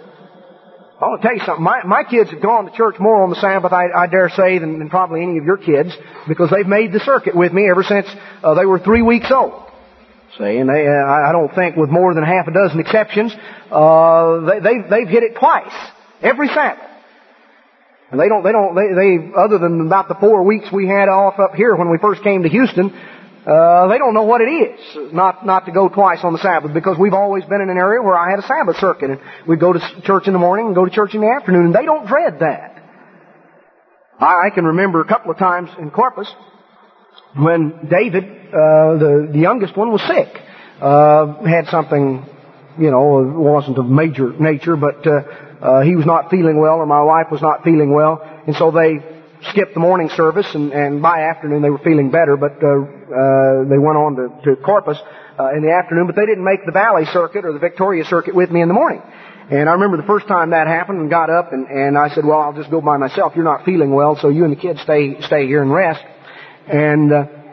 I'll tell you something, my kids have gone to church more on the Sabbath, I dare say, than probably any of your kids, because they've made the circuit with me ever since they were 3 weeks old. See, and I don't think with more than half a dozen exceptions, they've hit it twice, every Sabbath. And they other than about the 4 weeks we had off up here when we first came to Houston, they don't know what it is not to go twice on the Sabbath, because we've always been in an area where I had a Sabbath circuit, and we'd go to church in the morning and go to church in the afternoon, and they don't dread that. I can remember a couple of times in Corpus when David, the youngest one, was sick. Had something, it wasn't of major nature, but he was not feeling well, or my wife was not feeling well, and so they skipped the morning service, and by afternoon they were feeling better, but they went on to Corpus in the afternoon, but they didn't make the Valley Circuit or the Victoria Circuit with me in the morning. And I remember the first time that happened, and got up, and I said, well, I'll just go by myself. You're not feeling well, so you and the kids stay here and rest. And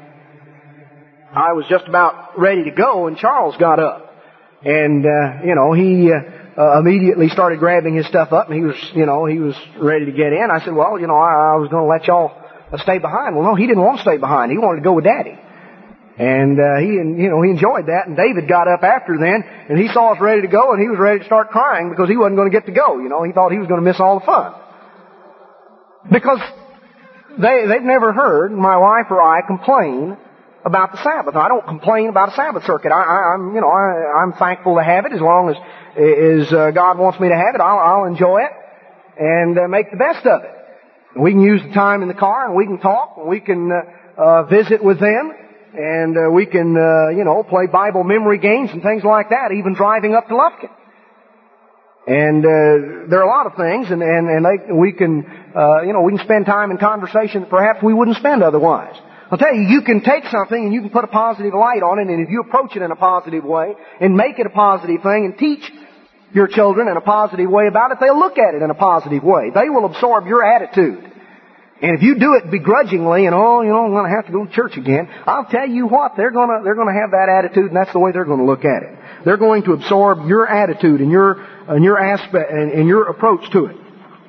I was just about ready to go, and Charles got up. And, he immediately started grabbing his stuff up, and he was ready to get in. I said, well, I was going to let y'all stay behind. Well, no, he didn't want to stay behind. He wanted to go with Daddy. And he enjoyed that. And David got up after then, and he saw us ready to go, and he was ready to start crying because he wasn't going to get to go. He thought he was going to miss all the fun. Because they've never heard my wife or I complain about the Sabbath. I don't complain about a Sabbath circuit. I'm thankful to have it as long as God wants me to have it. I'll enjoy it and make the best of it. We can use the time in the car, and we can talk, and we can visit with them, and we can play Bible memory games and things like that, even driving up to Lufkin. And there are a lot of things, and we can spend time in conversation that perhaps we wouldn't spend otherwise. I'll tell you, you can take something and you can put a positive light on it, and if you approach it in a positive way and make it a positive thing and teach your children in a positive way about it, they'll look at it in a positive way. They will absorb your attitude. And if you do it begrudgingly and, I'm going to have to go to church again, I'll tell you what, they're going to have that attitude, and that's the way they're going to look at it. They're going to absorb your attitude and your aspect and your approach to it.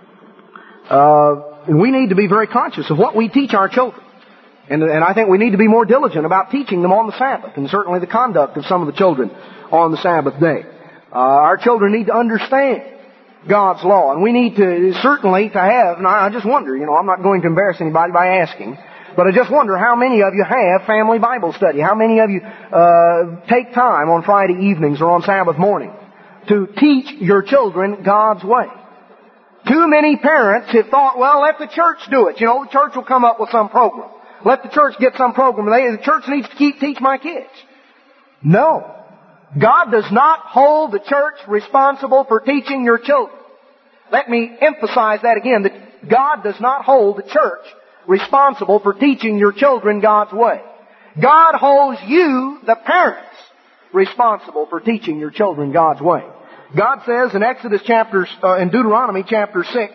And we need to be very conscious of what we teach our children. And I think we need to be more diligent about teaching them on the Sabbath, and certainly the conduct of some of the children on the Sabbath day. Our children need to understand God's law, and we need to certainly to have, and I just wonder, I'm not going to embarrass anybody by asking, but I just wonder how many of you have family Bible study, how many of you take time on Friday evenings or on Sabbath morning to teach your children God's way. Too many parents have thought, well, let the church do it. The church will come up with some program. Let the church get some program. The church needs to teach my kids. No. God does not hold the church responsible for teaching your children. Let me emphasize that again, that God does not hold the church responsible for teaching your children God's way. God holds you, the parents, responsible for teaching your children God's way. God says in in Deuteronomy chapter 6,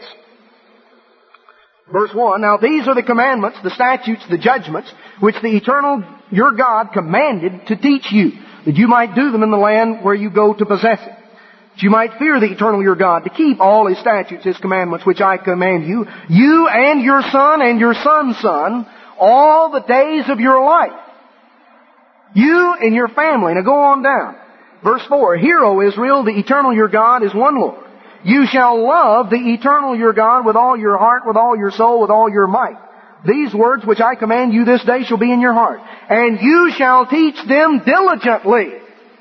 verse 1, now these are the commandments, the statutes, the judgments, which the eternal your God commanded to teach you, that you might do them in the land where you go to possess it. That you might fear the eternal your God, to keep all His statutes, His commandments, which I command you, you and your son and your son's son, all the days of your life. You and your family. Now go on down. Verse 4, hear, O Israel, the eternal your God is one Lord. You shall love the eternal your God with all your heart, with all your soul, with all your might. These words which I command you this day shall be in your heart. And you shall teach them diligently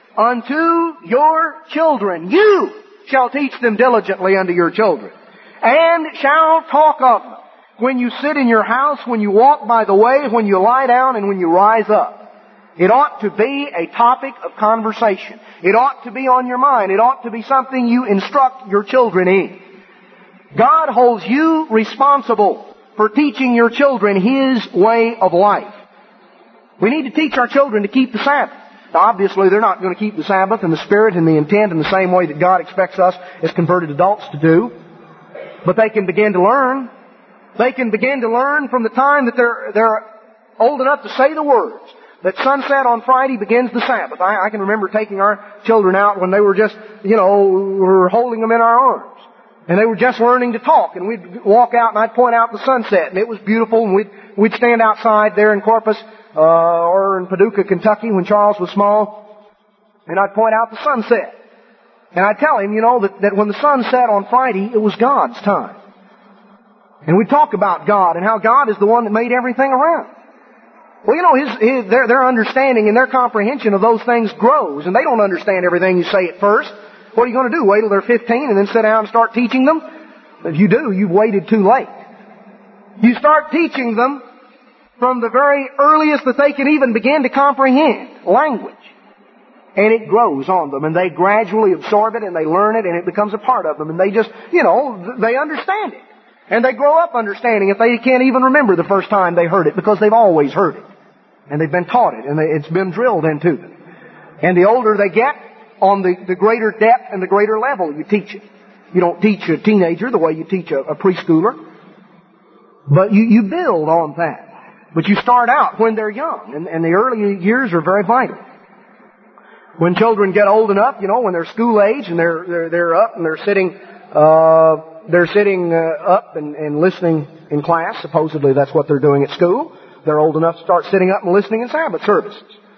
unto your children. You shall teach them diligently unto your children. And shall talk of them when you sit in your house, when you walk by the way, when you lie down, and when you rise up. It ought to be a topic of conversation. It ought to be on your mind. It ought to be something you instruct your children in. God holds you responsible for teaching your children His way of life. We need to teach our children to keep the Sabbath. Now, obviously, they're not going to keep the Sabbath in the spirit and the intent in the same way that God expects us as converted adults to do. But they can begin to learn. They can begin to learn from the time that they're old enough to say the words. That sunset on Friday begins the Sabbath. I can remember taking our children out when they were just, we were holding them in our arms. And they were just learning to talk. And we'd walk out and I'd point out the sunset. And it was beautiful. And we'd stand outside there in Corpus, or in Paducah, Kentucky when Charles was small. And I'd point out the sunset. And I'd tell him, that when the sun set on Friday, it was God's time. And we'd talk about God and how God is the one that made everything around. Well, their understanding and their comprehension of those things grows, and they don't understand everything you say at first. What are you going to do? Wait till they're 15 and then sit down and start teaching them? If you do, you've waited too late. You start teaching them from the very earliest that they can even begin to comprehend language. And it grows on them, and they gradually absorb it, and they learn it, and it becomes a part of them, and they just, they understand it. And they grow up understanding it. They can't even remember the first time they heard it because they've always heard it. And they've been taught it, and it's been drilled into them. And the older they get, on the greater depth and the greater level you teach it. You don't teach a teenager the way you teach a preschooler. But you build on that. But you start out when they're young, and the early years are very vital. When children get old enough, when they're school age and they're up and they're sitting up and listening in class. Supposedly that's what they're doing at school. They're old enough to start sitting up and listening in Sabbath services.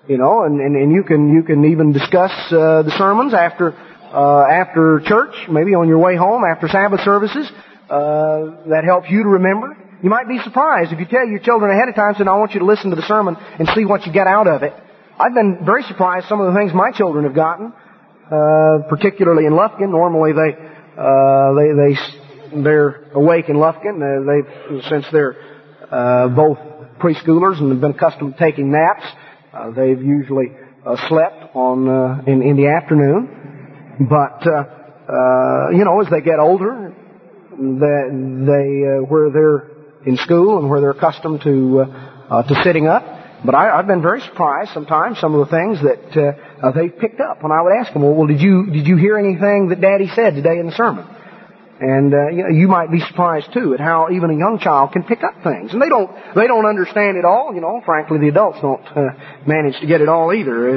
You know, and you can even discuss the sermons after church, maybe on your way home after Sabbath services. That helps you to remember. You might be surprised if you tell your children ahead of time, saying, I want you to listen to the sermon and see what you get out of it. I've been very surprised some of the things my children have gotten, particularly in Lufkin. Normally they're awake in Lufkin. Since they're both preschoolers and have been accustomed to taking naps, they've usually slept in the afternoon. But you know, as they get older, where they're in school and where they're accustomed to sitting up. But I've been very surprised sometimes some of the things that they've picked up. When I would ask them, well, did you hear anything that Daddy said today in the sermon? And you might be surprised too at how even a young child can pick up things. And they don't understand it all. You know, frankly, the adults don't manage to get it all either.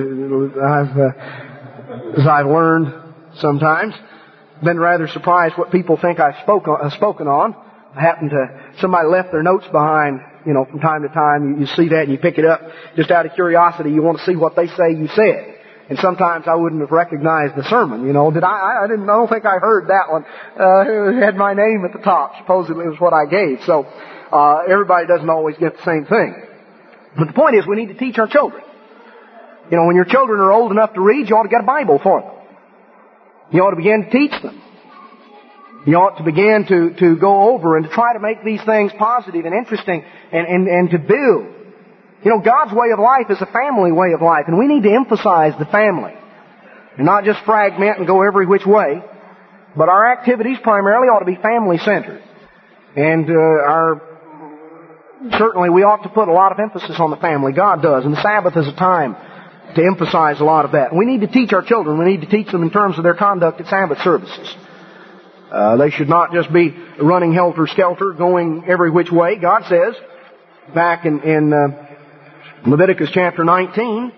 As I've learned sometimes, been rather surprised what people think I've spoken on. Somebody left their notes behind, you know, from time to time. You see that and you pick it up just out of curiosity. You want to see what they say you said. And sometimes I wouldn't have recognized the sermon, you know. I don't think I heard that one. It had my name at the top. Supposedly it was what I gave. So, everybody doesn't always get the same thing. But the point is, we need to teach our children. You know, when your children are old enough to read, you ought to get a Bible for them. You ought to begin to teach them. You ought to begin to go over and to try to make these things positive and interesting and to build. You know, God's way of life is a family way of life, and we need to emphasize the family. And not just fragment and go every which way, but our activities primarily ought to be family-centered. And certainly we ought to put a lot of emphasis on the family. God does, and the Sabbath is a time to emphasize a lot of that. We need to teach our children. We need to teach them in terms of their conduct at Sabbath services. They should not just be running helter-skelter, going every which way. God says, back in Leviticus chapter 19,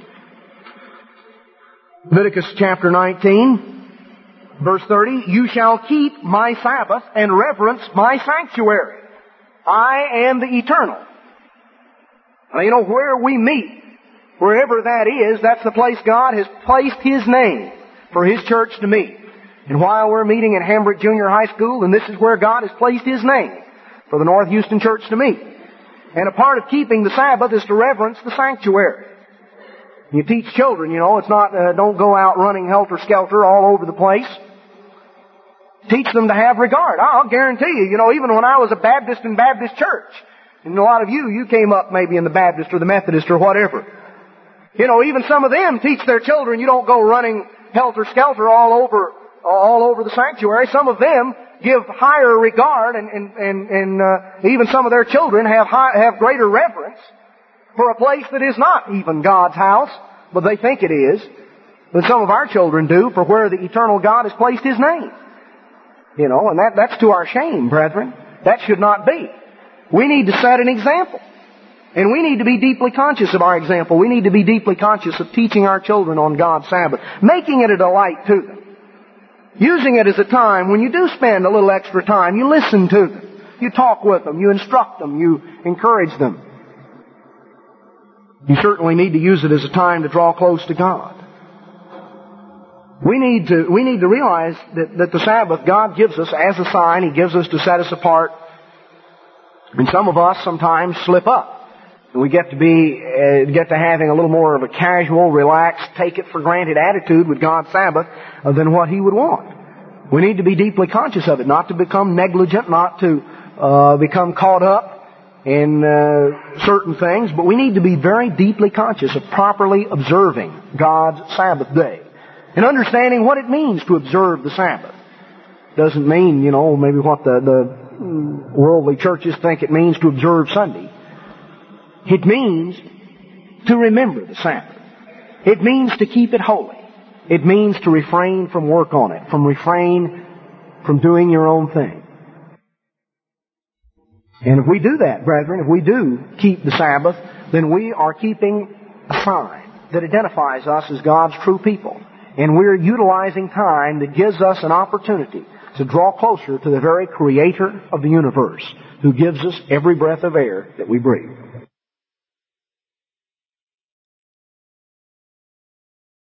verse 30, you shall keep my Sabbath and reverence my sanctuary. I am the Eternal. Now, you know, where we meet, wherever that is, that's the place God has placed His name for His church to meet. And while we're meeting at Hambrick Junior High School, and this is where God has placed His name for the North Houston Church to meet. And a part of keeping the Sabbath is to reverence the sanctuary. You teach children, you know, it's not, don't go out running helter-skelter all over the place. Teach them to have regard. I'll guarantee you, you know, even when I was a Baptist in Baptist church, and a lot of you came up maybe in the Baptist or the Methodist or whatever. You know, even some of them teach their children, you don't go running helter-skelter all over the sanctuary. Some of them give higher regard and even some of their children have greater reverence for a place that is not even God's house, but they think it is, than some of our children do for where the eternal God has placed His name. You know, and that's to our shame, brethren. That should not be. We need to set an example. And we need to be deeply conscious of our example. We need to be deeply conscious of teaching our children on God's Sabbath, making it a delight to them. Using it as a time when you do spend a little extra time, you listen to them, you talk with them, you instruct them, you encourage them. You certainly need to use it as a time to draw close to God. We need to realize that the Sabbath God gives us as a sign. He gives us to set us apart. And some of us sometimes slip up. And we get to having a little more of a casual, relaxed, take it for granted attitude with God's Sabbath than what He would want. We need to be deeply conscious of it, not to become negligent, not to become caught up in certain things, but we need to be very deeply conscious of properly observing God's Sabbath day and understanding what it means to observe the Sabbath. Doesn't mean, you know, maybe what the worldly churches think it means to observe Sunday. It means to remember the Sabbath. It means to keep it holy. It means to refrain from work on it, refrain from doing your own thing. And if we do that, brethren, if we do keep the Sabbath, then we are keeping a sign that identifies us as God's true people. And we're utilizing time that gives us an opportunity to draw closer to the very Creator of the universe, who gives us every breath of air that we breathe.